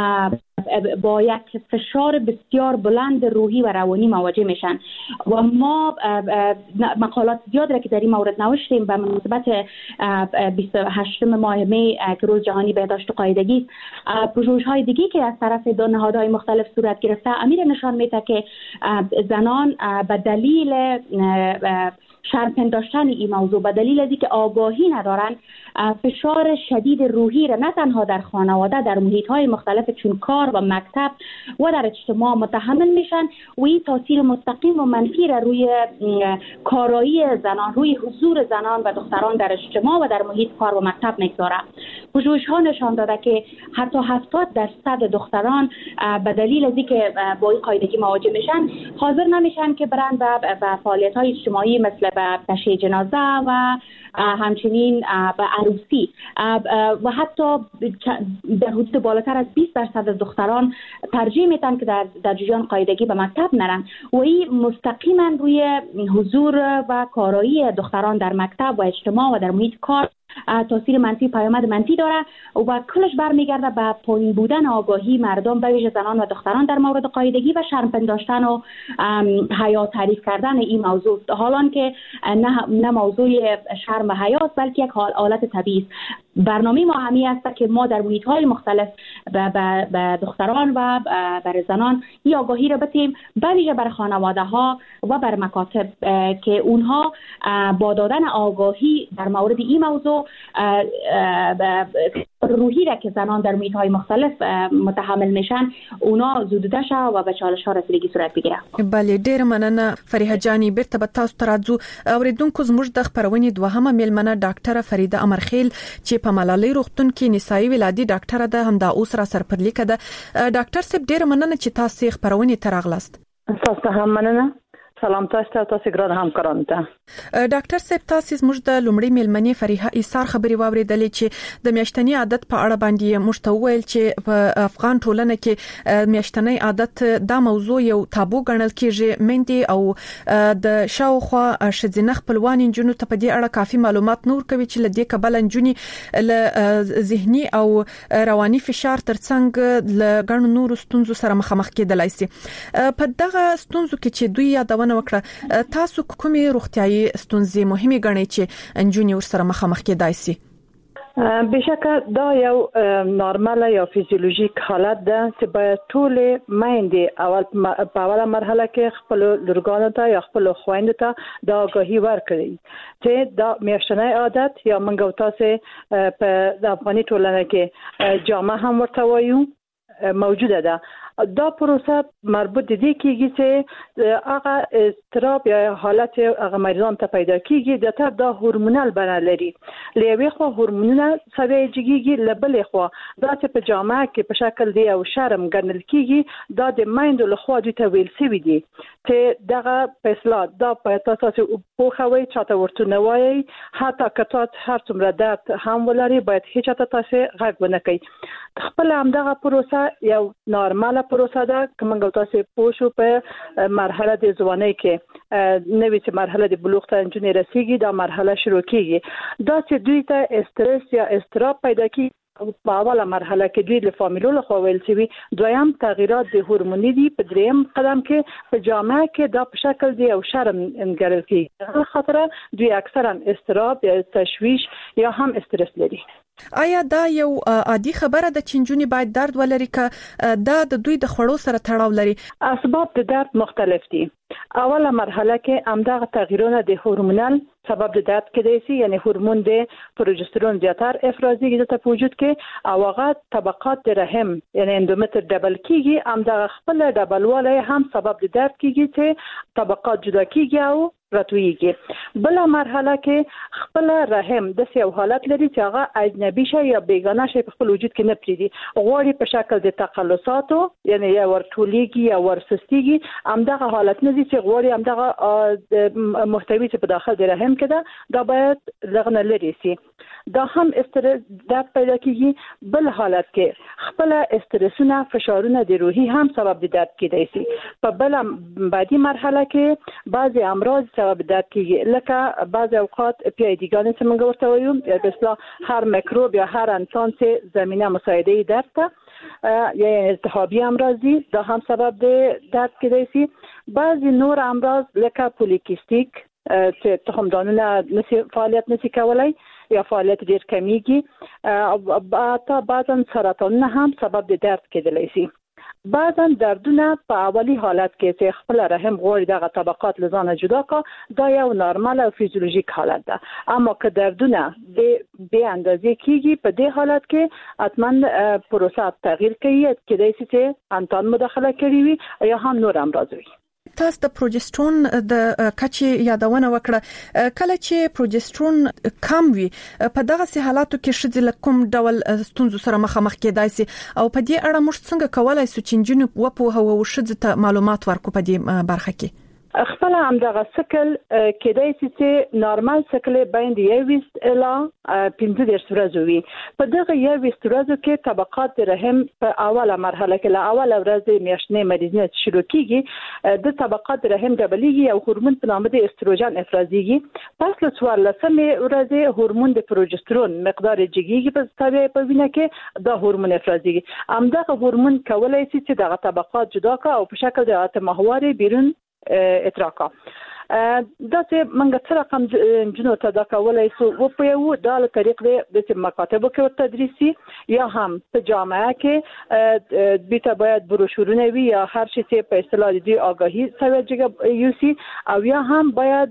[SPEAKER 23] با یک فشار بسیار بلند روحی و روانی مواجه میشن و ما مقالات زیاد را که در این مورد نوشتیم به مناسبت بیست و هشتم ماه می که روز جهانی بهداشت و قاعدگی است، پژوهش‌های دیگه که از طرف دو نهادهای مختلف صورت گرفته امیر نشان میده که زنان به دلیل شرم پنداشتن این موضوع به دلیل از اینکه آگاهی ندارن فشار شدید روحی را نه تنها در خانواده در محیط‌های مختلف چون کار و مکتب و در اجتماع متحمل میشن و این تاثیر مستقیم و منفی را روی کارایی زنان، روی حضور زنان و دختران در اجتماع و در محیط کار و مکتب میگذاره. پژوهش‌ها نشان داده که حتی هفتاد درصد دختران به دلیل از اینکه با این قاعدگی مواجه میشن حاضر نمیشن که برن به فعالیت‌های اجتماعی مثل به تشییع جنازه و همچنین به عروسی و حتی در حدود بالاتر از بیست درصد از دختران ترجیح میدن که در در جریان قاعدگی به مکتب نرن و این مستقیما روی حضور و کارایی دختران در مکتب و اجتماع و در محیط کار تاثیر منفی، پیامد منفی داره و کلش برمیگرده به پایین بودن آگاهی مردم به ویژه زنان و دختران در مورد قاعدگی و شرم پنداشتن و حیا تعریف کردن این موضوع، حالان که نه نه موضوع شرم و حیا بلکه یک حالت طبیعی است. برنامه ما همی است که ما در محیط‌های مختلف به دختران و بر زنان این آگاهی را بتیم به ویژه بر خانواده‌ها و بر مکاتب که اونها با دادن آگاهی در مورد این موضوع روحی را که زنان در محیط‌های مختلف متحمل میشن اونا زودتر شو و به چالش‌ها رسیدگی صورت بگیره.
[SPEAKER 22] بله، ډیر مننه فریحه جانی. بیرته به تاسو ترازو اوریدونکو زموږ د خبرونې دوهمه میلمنه ډاکټره فریده امرخیل چې په ملالۍ روغتون کې نسایي ولادي ډاکټره ده هم دا اوس را سرپرلیکه ده. ډاکټر صاحب ډیر مننه چې تاسو خبرونې ته راغلاست.
[SPEAKER 3] تاسو هم مننه. سلام تاسو تاسو ګران همکارانو ته.
[SPEAKER 22] ډاکټر صاحب تاسو زموږ د لومړی میلمنې فریحه ایثار خبري واوریدلې چې د میاشتنی عادت په اړه باندې مشتویل چې په افغان ټولنه کې میاشتنی عادت دا موضوع یو تابو ګڼل کېږي. مندي او د شاوخوا شذینه خپلوان جنونو ته په دې اړه کافي معلومات نور کوي چې لدې کبل جنونی له ذهني او رواني فشار ترڅنګ له ګڼو نور ستونزو سره مخامخ کېدلای شي. په دغه ستونزو کې چې دوی یادونه وکړه تاسو کومې روغتيایي ستونزې مهمه ګڼئ چې انجونی ورسره مخامخ کېدای شي؟
[SPEAKER 3] بشکه دا یو نورمال یا فیزیولوژیک حالت ده چې باید ټول میندې اول په اوله مرحله کې خپل لورګانو ته یا خپل خویندو ته دا آگاهی ورکړي چې دا میاشتنی عادت یا منګو تاسو په د افغاني ټولنه کې جامه هم ورته وایو موجوده ده. دا پروسه مربوط دي کیږي چې هغه استراب یا حالت هغه مریضان ته پیدا کیږي د تر دا هورمونال بنا لري. لوي خو هورمونونه سویجيږي لبل خو دا چې په جامعه کې په شکل دی او شرم ګڼل کیږي دا د مایند له خوا د تویل سوي دي چې دغه په اصلاح دا په تاسو په خوي چاته ورته نوای حتی کتات هر څومره درد هم ولري باید هیڅ چاته تاسو غږ ونه کوي. خپل همدغه پروسه یو نورماله پروسه ده که موږ تاسو پوښو په مرحله د ځوانۍ کې نوې چې مرحله د بلوغ ته انجونې رسیږي دا مرحله شروع کیږي. دا چې دوی ته استرس یا استراب پیدا کیږي په اوله مرحله کې دوی له فامیلو له خوا ویل شوي. دویم تغییرات د هورموني دي. په دریم قدم کې په جامعه کې دا په شکل دی او شرم انګرل کیږي. خاطر دوی اکثرا استراب یا تشویش یا هم استرس لري.
[SPEAKER 22] آیا دا یو عادي خبره ده چې نجونې باید درد ولري که دا د دوی د خوړو سره تړاو لري؟
[SPEAKER 3] اسباب د درد مختلف دي. اوله مرحله کې همدغه تغییرونه د هورمونال سبب د درد کېدای شي، یعنی هورمون د پروژسترون زیاتر افرازیږي د وجود کې او هغه طبقات د رحم یعنی اندومتر ډبل کیږي. همدغه خپل ډبلوالی هم سبب د درد کیږي چې طبقات جدا کیږي او راتویږي. بل مرحله کې خپل رحم د یو حالت لري چې هغه اجنبي شي یا بیگانه شي په خپل وجود کې نه پریدي. غوړي په شکل د تقلصاتو یعنی یا ورټولېږي یا ورسستېږي. همدغه حالت نه دي چې غوړي همدغه محتوی چې په داخل د رحم کې ده دا باید لغنه لري سي. دا هم استرس درد پیدا کیږي. بل حالت کې خپل استرسونه فشارونه د روحي هم سبب د درد کېدای شي. په بل بعدي مرحله کې بعضي امراض سبب درد کیږي لکه بعض اوقات پی ای دیگان چې موږ ورته وایو یا د اصطلاح هر میکروب یا هر انسان چې زمینه مساعده درد ته یا التهابي امراض دي دا هم سبب درد کېدای شي. بعضی نور امراض لکه پولیکیستیک چې تخمدانونه نسی فعالیت نسی کولای یا فعالیت ډیر کمیږي او تا بعضا سرطانونه هم سبب د درد کېدلی شي. بعضا دردونه په اولی حالت کې چې خپل رحم غوړي دغه طبقات لزانه جدا کا دا یو نورمال او فیزیولوژیک حالت ده. اما که دردونه به به اندازې کیږي په دې حالت کې حتما پروسه تغییر کوي کېدای شي چې انتان مداخله کړي وي یا هم نور امراض وي.
[SPEAKER 22] تاسو د پروجسترون د کچې یادونه وکړه. کله چې پروجسترون کم وي په دغه سي حالاتو کې شذ لکم ډول ستونزو سره مخامخ کېدای سي او په دې اړه موږ څنګه کولای شو چې جنوب و په هو شذ ته معلومات ورکو په دې برخه کې؟
[SPEAKER 3] خپل همدغه سکل کېدای شي چې نورمال سکل باندې یو وست اله پنځه دیرش ورځې وي. په دغه یو وست ورځو کې طبقات رحم په اوله مرحله کې له اوله ورځې میاشتنۍ مریضیت شروع کیږي. د طبقات رحم ډبلېږي او هورمون په نامه د استروجن افرازیږي. پس له څوارلسمې ورځې هورمون د پروجسترون مقدار جګیږي په طبیعي په وینه کې دا هورمون افرازیږي. همدغه هورمون کولای شي چې دغه طبقات جدا کا او په شکل د اتمهواري بیرون اتراکا. دا چې منګه تر رقم جنو ته دا کولای سو و په یو ډول طریق د د مکاتبو کې تدریسي یا هم په جامعه کې بیت باید بروشورونه وي یا هر شي چې په اصطلاح دي آگاهی سویجګ یوسی او یا هم باید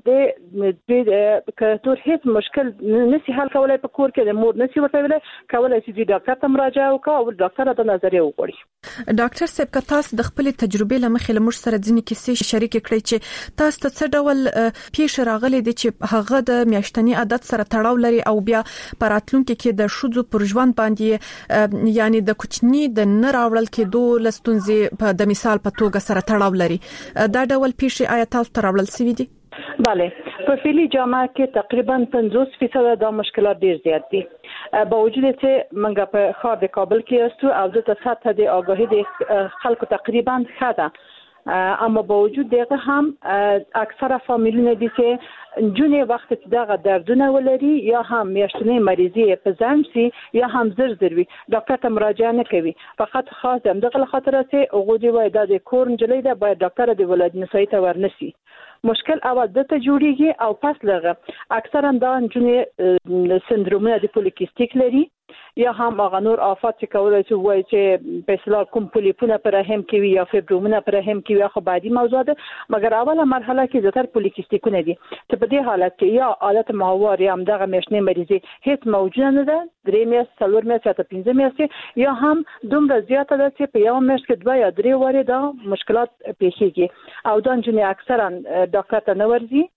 [SPEAKER 3] د کتور هیڅ مشکل نسی حل کولای په کور کې د مور نسی ورته کولای شي د ډاکټر ته مراجعه وکړي او ډاکټر د نظریه وکړي.
[SPEAKER 22] ډاکټر صاحب که تاسو د خپل تجربې لمخې لمر سره ځینې کیسې شریک کړئ چې تاسو ته څه ډول پیښ راغلي دي چې هغه د میاشتنی عادت سره تړاو لري او بیا پراتلونکو کې د شذو پر ژوند باندې یعنی د کوچنی د نه راوړل کېدو لستونزې په د مثال په توګه سره تړاو لري. دا ډول پیښې آیا تاسو ته راوړل سوي دي؟
[SPEAKER 3] بله په فعلی جامعه کې تقریبا پنځوس فیصد د مشکلات ډیر زیات دي. با وجود چې منګه په خار د کابل کې استو او د سطح د آگاهی د خلکو تقریبا خاطه اما با وجود دغه هم اکثره فامیلونه دي چې جونې وخت چې دغه دردونه ولري یا هم میاشتنی مریضي په ځان سي یا هم زر زر وي ډاکټر ته مراجعه نه کوي. فقط خاص هم دغه خاطر چې اوغو دی وای د کور نجلې ده باید ډاکټر د ولادت نسایي ته ورنسي. مشکل اول دته جوړیږي او پس لغه اکثرا دا جنې سندرومونه د پولیکیستیک لري یا هم هغه نور آفات چې کولای شي وایي چې په اصطلاح کوم پولیپونه پر رحم کې وي یا فیبرومونه پر رحم کې وي خو بعدي موضوع ده مګر اوله مرحله کې زیاتره پولیکیستیکونه دي چې په دې حالت کې یا حالت ماهوار یا هم دغه میاشتنۍ مریضي هیڅ موجود نه ده درې میاشتې څلور میاشتې یا پنځه میاشتې یا هم دومره زیاته ده چې په یو میاشت کې دوه یا درې وارې دا مشکلات پیښیږي او دا جنې اکثرا ډاکټر ته نه ورځي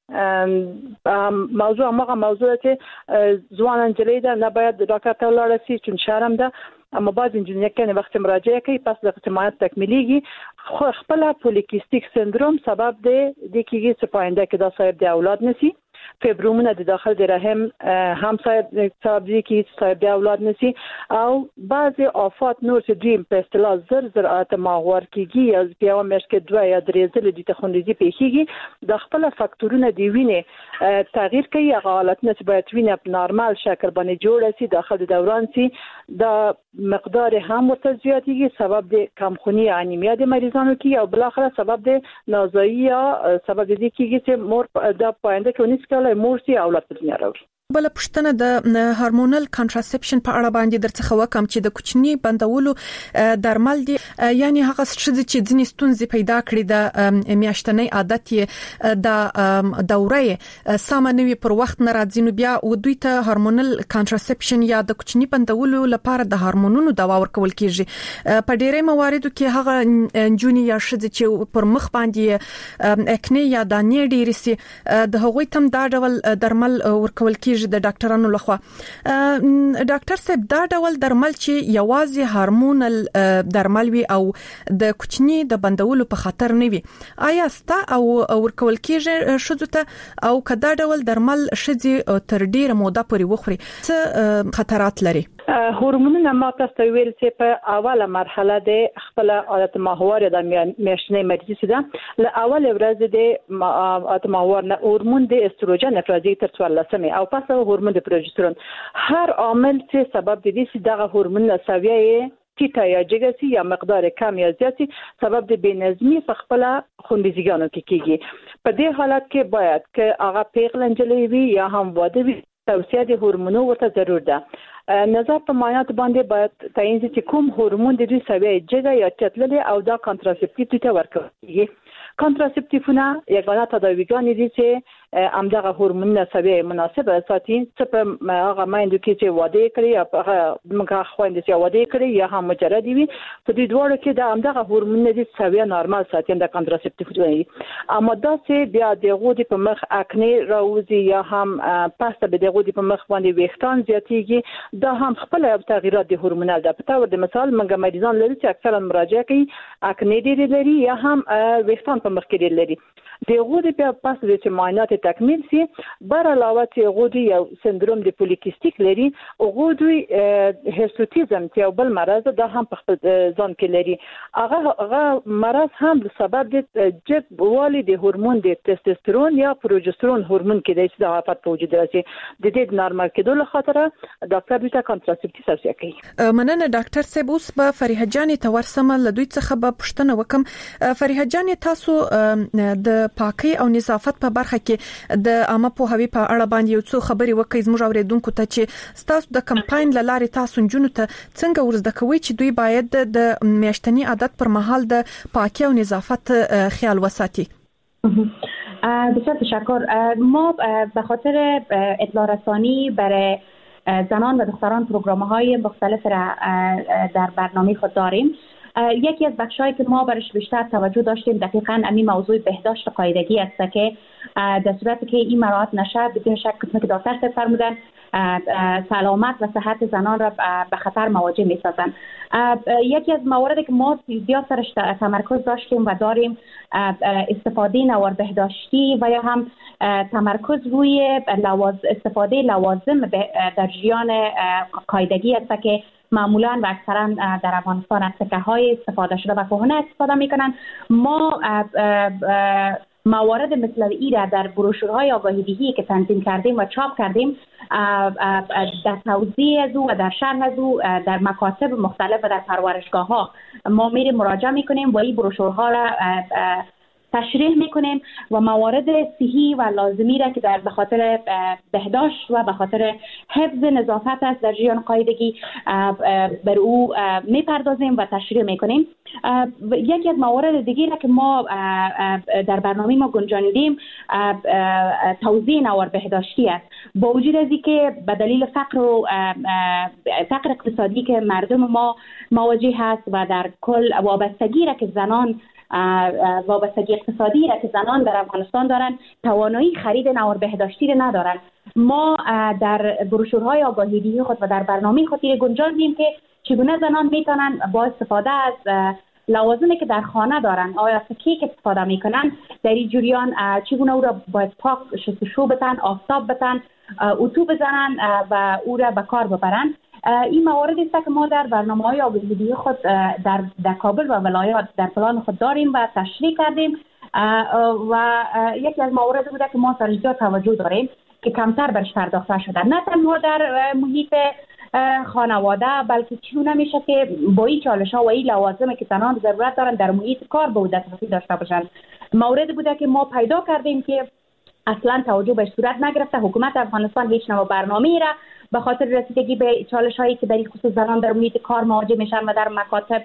[SPEAKER 3] موضوع هغه موضوع چې ځوان نجلۍ ده نه باید ډاکټر ته ولاړه شي چې شرم ده اما بعض انجینر کنه وخت مراجعه کوي پس د احتمالات تکمیلیږي خو خپل پولیکیستیک سندروم سبب دی د کیږي چې پاینده کې دا صاحب د اولاد نسی فیبرومونه د داخل د رحم هم صاحب سبب دی کې صاحب د اولاد نسی او بعضی آفات نور چې دوی په اصطلاح زر زر اته ماغور کیږي از بیا مېش کې دوه یا درې ځله د تخنیزي پیښیږي د خپل فاکتورونه دی وینه تغییر کوي حالتونه چې باید وینه په نارمال شکل باندې جوړ شي داخل د دوران سي د مقدار هم ورته زیاتیږي سبب د کمخونی انیمیا د مریضانو کې او بل اخر سبب د نازایی یا سبب د دې کېږي چې مور د پاینده کې ونیس کله مور سي اولاد په دنیا راوړي
[SPEAKER 22] بل پښتنه د هورمونل کنټراسپشن په اړه باندې درڅخه وکم چې د کوچنی بندولو درمل دي یعنی هغه څه چې ځینې ستونزې پیدا کړې د میاشتنۍ عادت د دوره سامنوي پر وخت نه راځي نو بیا و دوی ته هورمونل کنټراسپشن یا د کوچنی بندولو لپاره د هورمونونو دوا ورکول کیږي په ډېرې مواردو کې هغه جونی یا شذ چې پر مخ باندې اکنه یا دانې ډېرې سي د هغوی تم دا ډول درمل ورکول کیږي د ډاکټرانو لخوا ډاکټر صاحب دا ډول درمل چې یوازې هورمونل درمل وي او د کوچنی د بندولو په خطر نه وي آیا ستا او ورکول کیږي شذ ته او کدا ډول درمل شذ تر ډیره موده پورې وخوري څه خطرات لري
[SPEAKER 3] هورمونونه ما تاسو ویل چې په اوله مرحله د خپل عادت ماهوار د میاشتنۍ مریضي ده له اول ورځې د عادت ماهوار نه هورمون د استروجن افرازي تر څوارلسمه او پس هورمون د پروژسترون هر عامل چې سبب د دې چې دغه هورمون سویه ټیټه یا جګسي یا مقدار کم یا زیاتی سبب د بېنظمي په خپل خوندزیګانو کې کیږي په دې حالت کې باید چې هغه پیغلنجلې وي یا هم واده وي توصیه د هورمونو ورته ضرور ده نظر په معاینات باندې باید تعیین شي چې کوم هورمون د دوی سویه جګه یا ټیټلې او دا کنټراسپټیو ته ورکوي کنټراسپټیوونه یگانه تداویګان دي چې امدغه هورمونونه سویه مناسبه ساتي چې په هغه مایندو کې چې واده کړی یا هغه موږ خويند چې واده کړی یا هم مجرد وي په دې دوړو کې د امدغه هورمونونه د سویه نارمال ساتي د کنټراسپټیو اما دا چې بیا دغه د په مخ اکنه راوځي یا هم پاسته به دغه د په مخ باندې ویښتان زیاتیږي دا هم خپل تغیرات د هورمونال د په تور د مثال موږ مریضان لري چې اکثرا مراجعه کوي اکنه ډېری لري یا هم ویښتان په مخ کې لري دغه د په پاس د معاینات تکمیل سي بر علاوه چې غوډي یو سندروم د پولیکیستیک لري او غوډي هرسوتیزم چې یو بل مرض ده هم په ځان کې لري هغه هغه مرض هم د سبب د جب والي د هورمون د تستوستيرون یا پروجسترون هورمون کې د آفات په وجود راځي د دې نارمال کېدو لپاره ډاکټر بیت کنټراسپټیو توصیه کوي
[SPEAKER 22] مننه ډاکټر صاحب اوس به فریحه جان تورسم له دوی څخه به پښتنه وکم فریحه جان تاسو د پاکي او نظافت په برخه کې د عامه پوهاوی په اړه باندې یو څو خبري وکړئ زموږ اوریدونکو ته چې تاسو د کمپاین لارې تاسو جنونو ته څنګه ورزده کوي چې دوی باید د میاشتنی عادت پر مهال د پاکي او نظافت خیال وساتي
[SPEAKER 23] بسیار تشکر ما به خاطر اطلاع رسانی برای زنان و دختران برنامه‌های مختلف را در برنامه خود داریم یکی از بخشایی که ما برش بیشتر توجه داشتیم دقیقاً همین موضوع بهداشت قاعدگی است که در صورتی که این مراعات نشه بدون شک که دکتر فرمودن سلامت و صحت زنان را به خطر مواجه می‌سازند. یکی از مواردی که ما زیاد سرش تمرکز داشتیم و داریم استفاده نوار بهداشتی و یا هم تمرکز روی لوازم استفاده لوازم در جریان قاعدگی است که معمولا و اکثرا در افغانستان از سکه های استفاده شده و کهنه استفاده میکنن. ما موارد مثل این را در بروشورهای آگاهی‌دهی که تنظیم کردیم و چاپ کردیم در توضیح از او و در شرح از او در مکاتب مختلف و در پرورشگاه ها ما میریم مراجعه میکنیم و این بروشورها را تشریح میکنیم و موارد صحی و لازمی را که در به خاطر بهداشت و به خاطر حفظ نظافت است در جریان قاعدگی بر او میپردازیم و تشریح میکنیم. یکی از موارد دیگری که ما در برنامه ما گنجانیدیم توزیع نوار بهداشتی است. با وجود از اینکه به دلیل فقر و فقر اقتصادی که مردم ما مواجه هست و در کل وابستگی را که زنان وابستگی اقتصادی را که زنان در افغانستان دارن، توانایی خرید نوار بهداشتی را ندارن، ما در بروشورهای آگاهی‌دهی خود و در برنامه خود گنجاندیم که چگونه زنان میتونن با استفاده از لوازمی که در خانه دارن، آیا کیک استفاده میکنن، در این جریان چگونه او را باید پاک شستشو بتن، آفتاب بتن، اتو بزنن و او را به کار ببرن. این مواردی است که ما در برنامه‌های آگاهی‌دهی خود در در کابل و ولایات در پلان خود داریم و تشریح کردیم و یکی از موارد بوده که ما سرجدا توجه داریم که کمتر برش پرداخته شده، نه تنها در محیط خانواده بلکه چگونه میشه که با این چالش‌ها و این لوازمی که زنان ضرورت دارن در محیط کار به او دسترسی داشته باشن. مورد بوده که ما پیدا کردیم که اصلا توجه بهش صورت نگرفته. حکومت افغانستان هیچ نوع برنامه‌ای را به خاطر رسیدگی به چالش‌هایی که در این خصوص زنان در محیط کار مواجه میشن و در مکاتب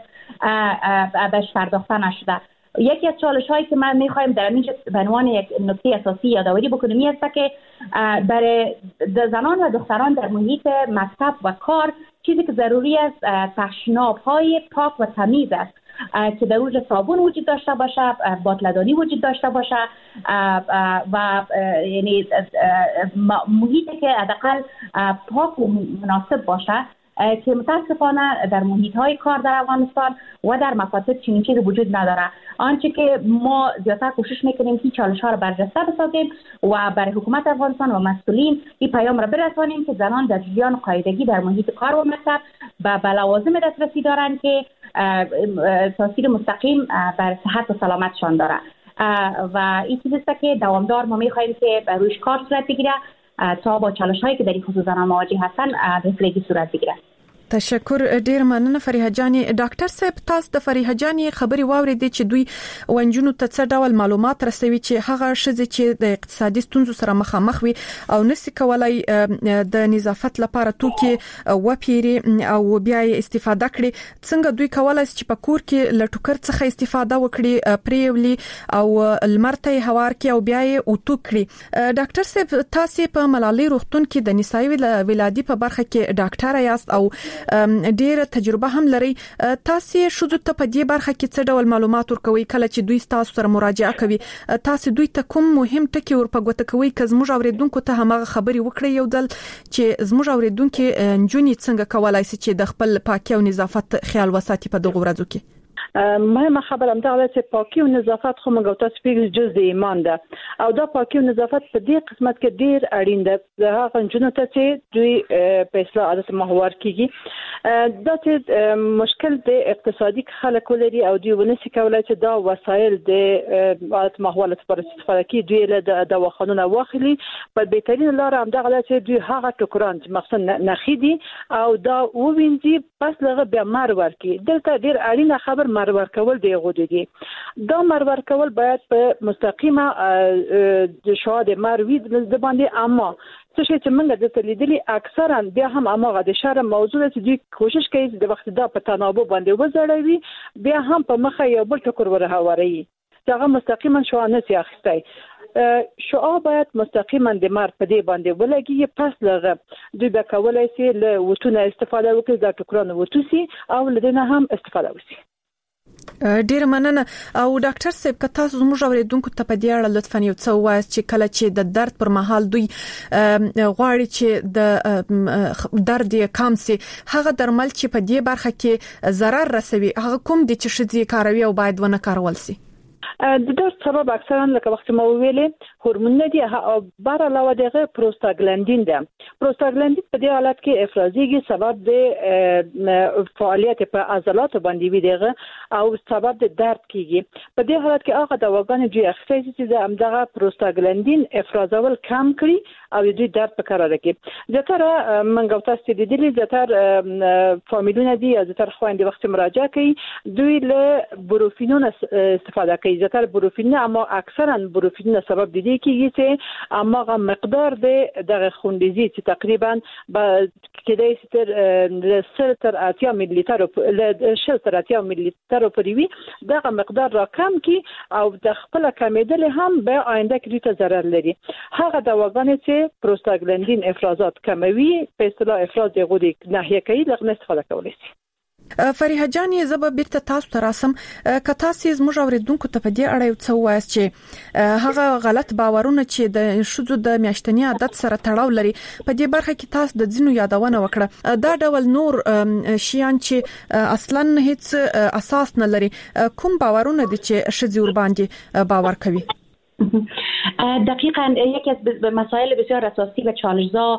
[SPEAKER 23] بهش پرداخته نشده. یکی از چالش‌هایی که ما می‌خوایم در اینجا به عنوان یک نکته اساسی یادآوری بکنیم این است که برای زنان و دختران در محیط مکتب و کار چیزی که ضروری است تشناب‌های پاک و تمیز است که در اونجا صابون وجود داشته باشه، باتلدانی وجود داشته باشه و یعنی محیطی که حداقل پاک و مناسب باشه که متاسفانه در محیط‌های کار در افغانستان و در مکاتب چنین چیزی وجود نداره. آنچه که ما زیادتر کوشش میکنیم که چالش‌ها را برجسته بسازیم و برای حکومت افغانستان و مسئولین این پیام را برسانیم که زنان در جریان قاعدگی در محیط کار و مکتب به لوازم دسترسی دارند که تاثیر مستقیم بر صحت و سلامتشان داره و این چیزی است که دوامدار ما می‌خواهیم که رویش کار صورت بگیره تا با چالش‌هایی که در این خصوص زنان مواجه هستن رسیدگی صورت بگیره.
[SPEAKER 22] تشکر ډیر مننه فریحه جانې. ډاکټر صاحب تاسو د فریحه جانې خبري واوریدې چې دوی ونجونو ته څه ډول معلومات رسوي چې هغه شذ چې د اقتصادي ستونزو سره مخامخ وي او نسي کولای د نظافت لپاره توکي وپیري او بیا استفاده کړي، څنګه دوی کولای چې په کور کې لټوکر څخه استفاده وکړي، پریولي او لمرته هوار کې او بیا یې اوتو کړي. ډاکټر صاحب تاسو په ملالۍ روغتون کې د نسایي ولادي په برخه کې ډاکټر یاست او ډېر تجربه هم لري. تاسو شذو ته په دې برخه کې څه ډول معلومات ورکوي کله چې دوی تاسو سره مراجعه کوي؟ تاسو دوی ته کوم مهم ټکي ورپګوت کوي که زموږ اوریدونکو ته همغه خبري وکړي یو ځل چې زموږ اوریدونکو جونی څنګه کولای شي چې د خپل پاکي او نظافت خیال وساتي په دغه ورځو کې؟
[SPEAKER 3] مهمه خبره هم دا چې پاکي او نظافت خو موږ تاسو پیږو جز د ایمان ده او دا پاکي او نظافت په دې قسمت کې ډیر اړین ده. هغه جنونو ته چې دوی په اصلاح عادت محور کیږي دا چې مشکل د اقتصادي خلک لري او دوی ونسي کولای چې دا وسایل د عادت محور لپاره استفاده کوي، دوی له دواخانونو واخلي په بهترین لار هم دا چې دوی هغه ټکران چې مخصوصا نخیدي او دا ووینځي پس لغه بیا مر ورکی. دلته ډیر اړینه خبر مرور کول دی غوډي دا مرور کول باید په مستقیمه د شاده مروي د باندې اما څه چې موږ د تلیدلي اکثرا بیا هم اماغه د شر موضوع چې دوی کوشش کوي د وخت دا په تنابو باندې وزړوي بیا هم په مخه یو بل ټکر ورهوري هغه مستقیما شو نه سي اخستای شعاع باید مستقیما د مر په دې باندې ولګي پس لغه دوی به کولای شي له وتونه استفاده وکړي د ټکرانو وتوسي او لدينا هم استفاده وکړي.
[SPEAKER 22] ډیر مننه. او ډاکټر صاحب که تاسو زموږ اوریدونکو ته په دې اړه لطفاً یو څه وایاست چې کله چې د درد پر مهال دوی غواړي چې د درد یې کم شي هغه درمل چې په دې برخه کې ضرر رسوي هغه کوم دي چې شذې کاروي او باید ونه کارول شي؟
[SPEAKER 3] د درد سبب اکثرا لکه وخت ما ویلې هورمون دی بار علاوه دغه پروستاګلاندین ده. پروستاګلاندین په دې حالت کې افرازیږي سبب د فعالیت په عضلاتو باندې وي دغه او سبب د درد کیږي. په دې حالت کې هغه دواګانې چې اخیستي چې دغه پروستاګلاندین افرازول کم کړي او دوی درد په قرار کې زیاتره منګو تاسو د دې زیاتره فامیلونه دي زیاتره خويندې وخت مراجعه کوي دوی له بروفینون استفاده کوي زیاتر بروفین نه اما اکثرا بروفین سبب دیده کیږي چې اما مقدار د دغه خونریزي چې تقریبا به کېدای شي تر سل تر اتیا ملي لیتر ل شل تر اتیا ملي لیتر پورې وي دغه مقدار را کم کی او د خپل کمیدل هم به آینده کې ته ضرر لري. هغه دواګانې چې پروستاګلندین افرازات کموي په اصطلاح افراز غوډي ناحیه کوي لغنه استفاده کولی شي.
[SPEAKER 22] فریحه جان یې زب بیرته تاسو ته راسم که تاسو زموږ اوریدونکو ته په دې اړه یو څه وایاست چې هغه غلط باورونه چې د شذو د میاشتنی عادت سره تړاو لري په دې برخه کې تاسو د ځینو یادونه وکړه دا ډول نور شیان چې اصلا هیڅ اساس نه لري کوم باورونه دي چې شذي ور باندې باور کوي؟
[SPEAKER 23] دقیقاً یکی از مسائل بسیار اساسی و چالش‌زا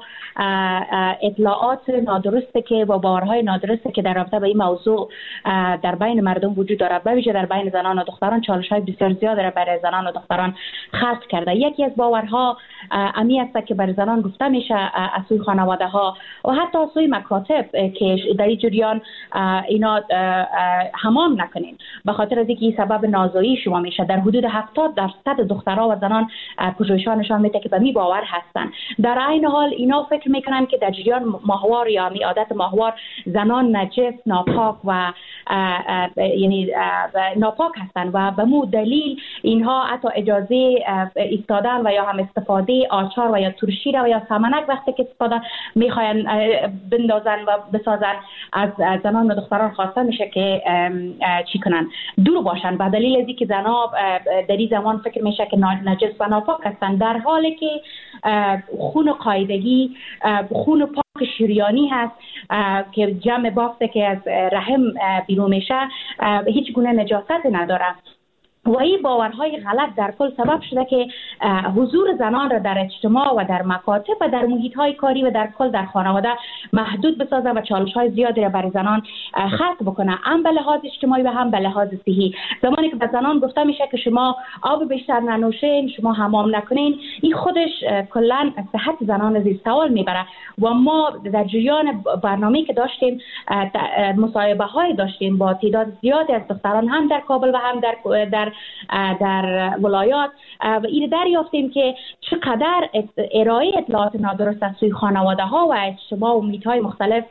[SPEAKER 23] اطلاعات نادرسته که با باورهای نادرسته که در رابطه با این موضوع در بین مردم وجود دارد به ویژه در بین زنان و دختران چالش‌های بسیار زیاد را برای زنان و دختران خلق کرده. یکی از باورها امی است که بر زنان گفته میشه از سوی خانواده‌ها و حتی از سوی مکاتب که در این جریان اینا حمام نکنین به خاطر از اینکه سبب نازایی شما میشه. در حدود هفتاد درصد دخترها و زنان پژوهش‌ها میده که به می باور هستند. در عین حال اینا فکر میکنن که در جریان ماهوار یا می عادت ماهوار زنان نجس ناپاک و یعنی ناپاک هستند و به مو دلیل اینها حتی اجازه ایستادن و یا هم استفاده آچار و یا ترشی و یا سمنک وقتی که استفاده میخواین بندازن و بسازن از زنان و دختران خواسته میشه که چی کنن دور باشن به دلیل از اینکه زنا در این زمان فکر میشه که نجس و ناپاک هستند در حالی که خون قاعدگی خون پاک شریانی هست که جمع بافته که از رحم بیرون میشه هیچ گونه نجاست نداره و این باورهای غلط در کل سبب شده که حضور زنان را در اجتماع و در مکاتب و در محیط‌های کاری و در کل در خانواده محدود بسازه و چالش‌های زیادی را برای زنان خلق بکنه هم به لحاظ اجتماعی و هم به لحاظ صحی. زمانی که به زنان گفته میشه که شما آب بیشتر ننوشین شما حمام نکنین این خودش کلاً صحت زنان زیر سوال میبره و ما در جریان برنامه‌ای که داشتیم مصاحبه‌های داشتیم با تعداد زیادی از دختران هم در کابل و هم در در در ولایات و این دریافتیم که چقدر ارائه اطلاعات نادرست از سوی خانواده ها و اجتماع و محیط‌های مختلف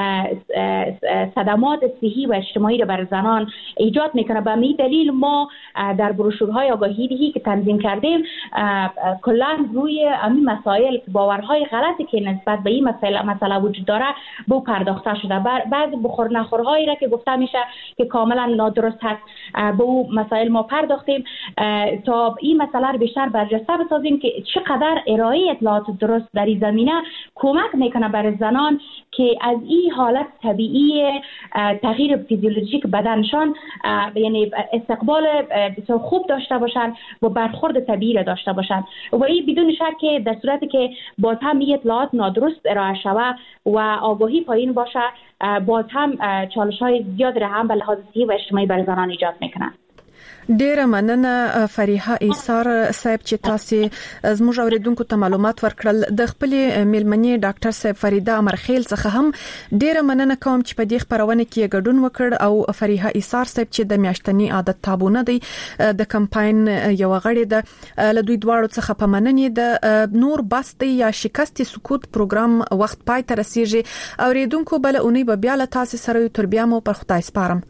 [SPEAKER 23] صدمات صحی و اجتماعی را بر زنان ایجاد میکنه. به همین دلیل ما در بروشورهای آگاهی‌دهی که تنظیم کردیم کلاً روی همین مسائل باورهای غلطی که نسبت به این مسئله مسئله وجود داره به پرداخته شده. بعضی بخور نخورهایی را که گفته میشه که کاملا نادرست هست به اون مسائل ما پرداختیم تا این مسئله رو بیشتر برجسته بسازیم که چقدر ارائه اطلاعات درست در این زمینه کمک میکنه برای زنان که از این حالت طبیعی تغییر فیزیولوژیک بدنشان یعنی استقبال بسیار خوب داشته باشند و برخورد طبیعی را داشته باشند و این بدون شک که در صورتی که باز هم این اطلاعات نادرست ارائه شود و آگاهی پایین باشه باز هم چالش‌های زیاد را هم به لحاظ صحی و اجتماعی برای زنان ایجاد میکنند.
[SPEAKER 22] ډیره مننه فریحه ایثار صاحب چې تاسو زموږ اوریدونکو ته معلومات ورکړل. د خپل میلمنې ډاکټر صاحب فریده امرخیل څخه هم ډیره مننه کوم چې په دې خبرونه کې ګډون وکړ او فریحه ایثار صاحب چې د میاشتنی عادت تابونه دی د کمپاین یو غړي د لدوی دواړو څخه په مننې د نور بست یا شکست سکوت پروګرام وخت پای ته رسیږي. اوریدونکو بل اونۍ به بیا له تاسو سره تر بیا مو پر خدای سپارم.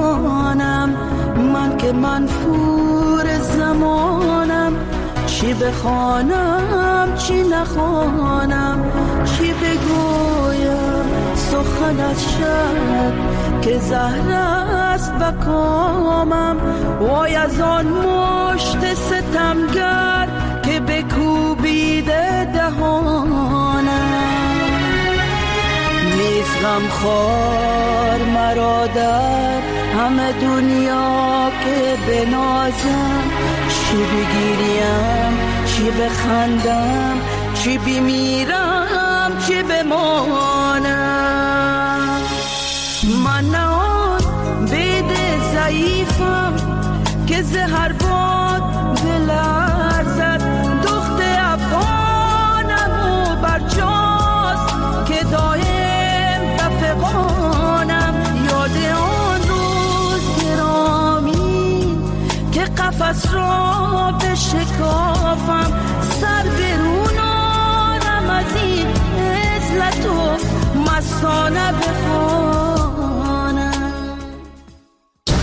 [SPEAKER 4] جانم، من که منفور زمانم، چی بخوانم چی نخوانم، چی بگویم سخن از شب که زهر است بکامم. وای از آن مشت ستمگر که بکوبیده دهانم. نیست غم خوار مرا در همه دنیا که بنازم، چی بگیریم چی بخندم، چی بمیرم چی بمانم. من نه آن بید ضعیفم که زهر باد بلرزد، دخت افغانم و برجاست که دایم بفغانم. یاد آن روز گرامی که قفس را بشکافم، سر برونانم از این عزلت و مستانه بخ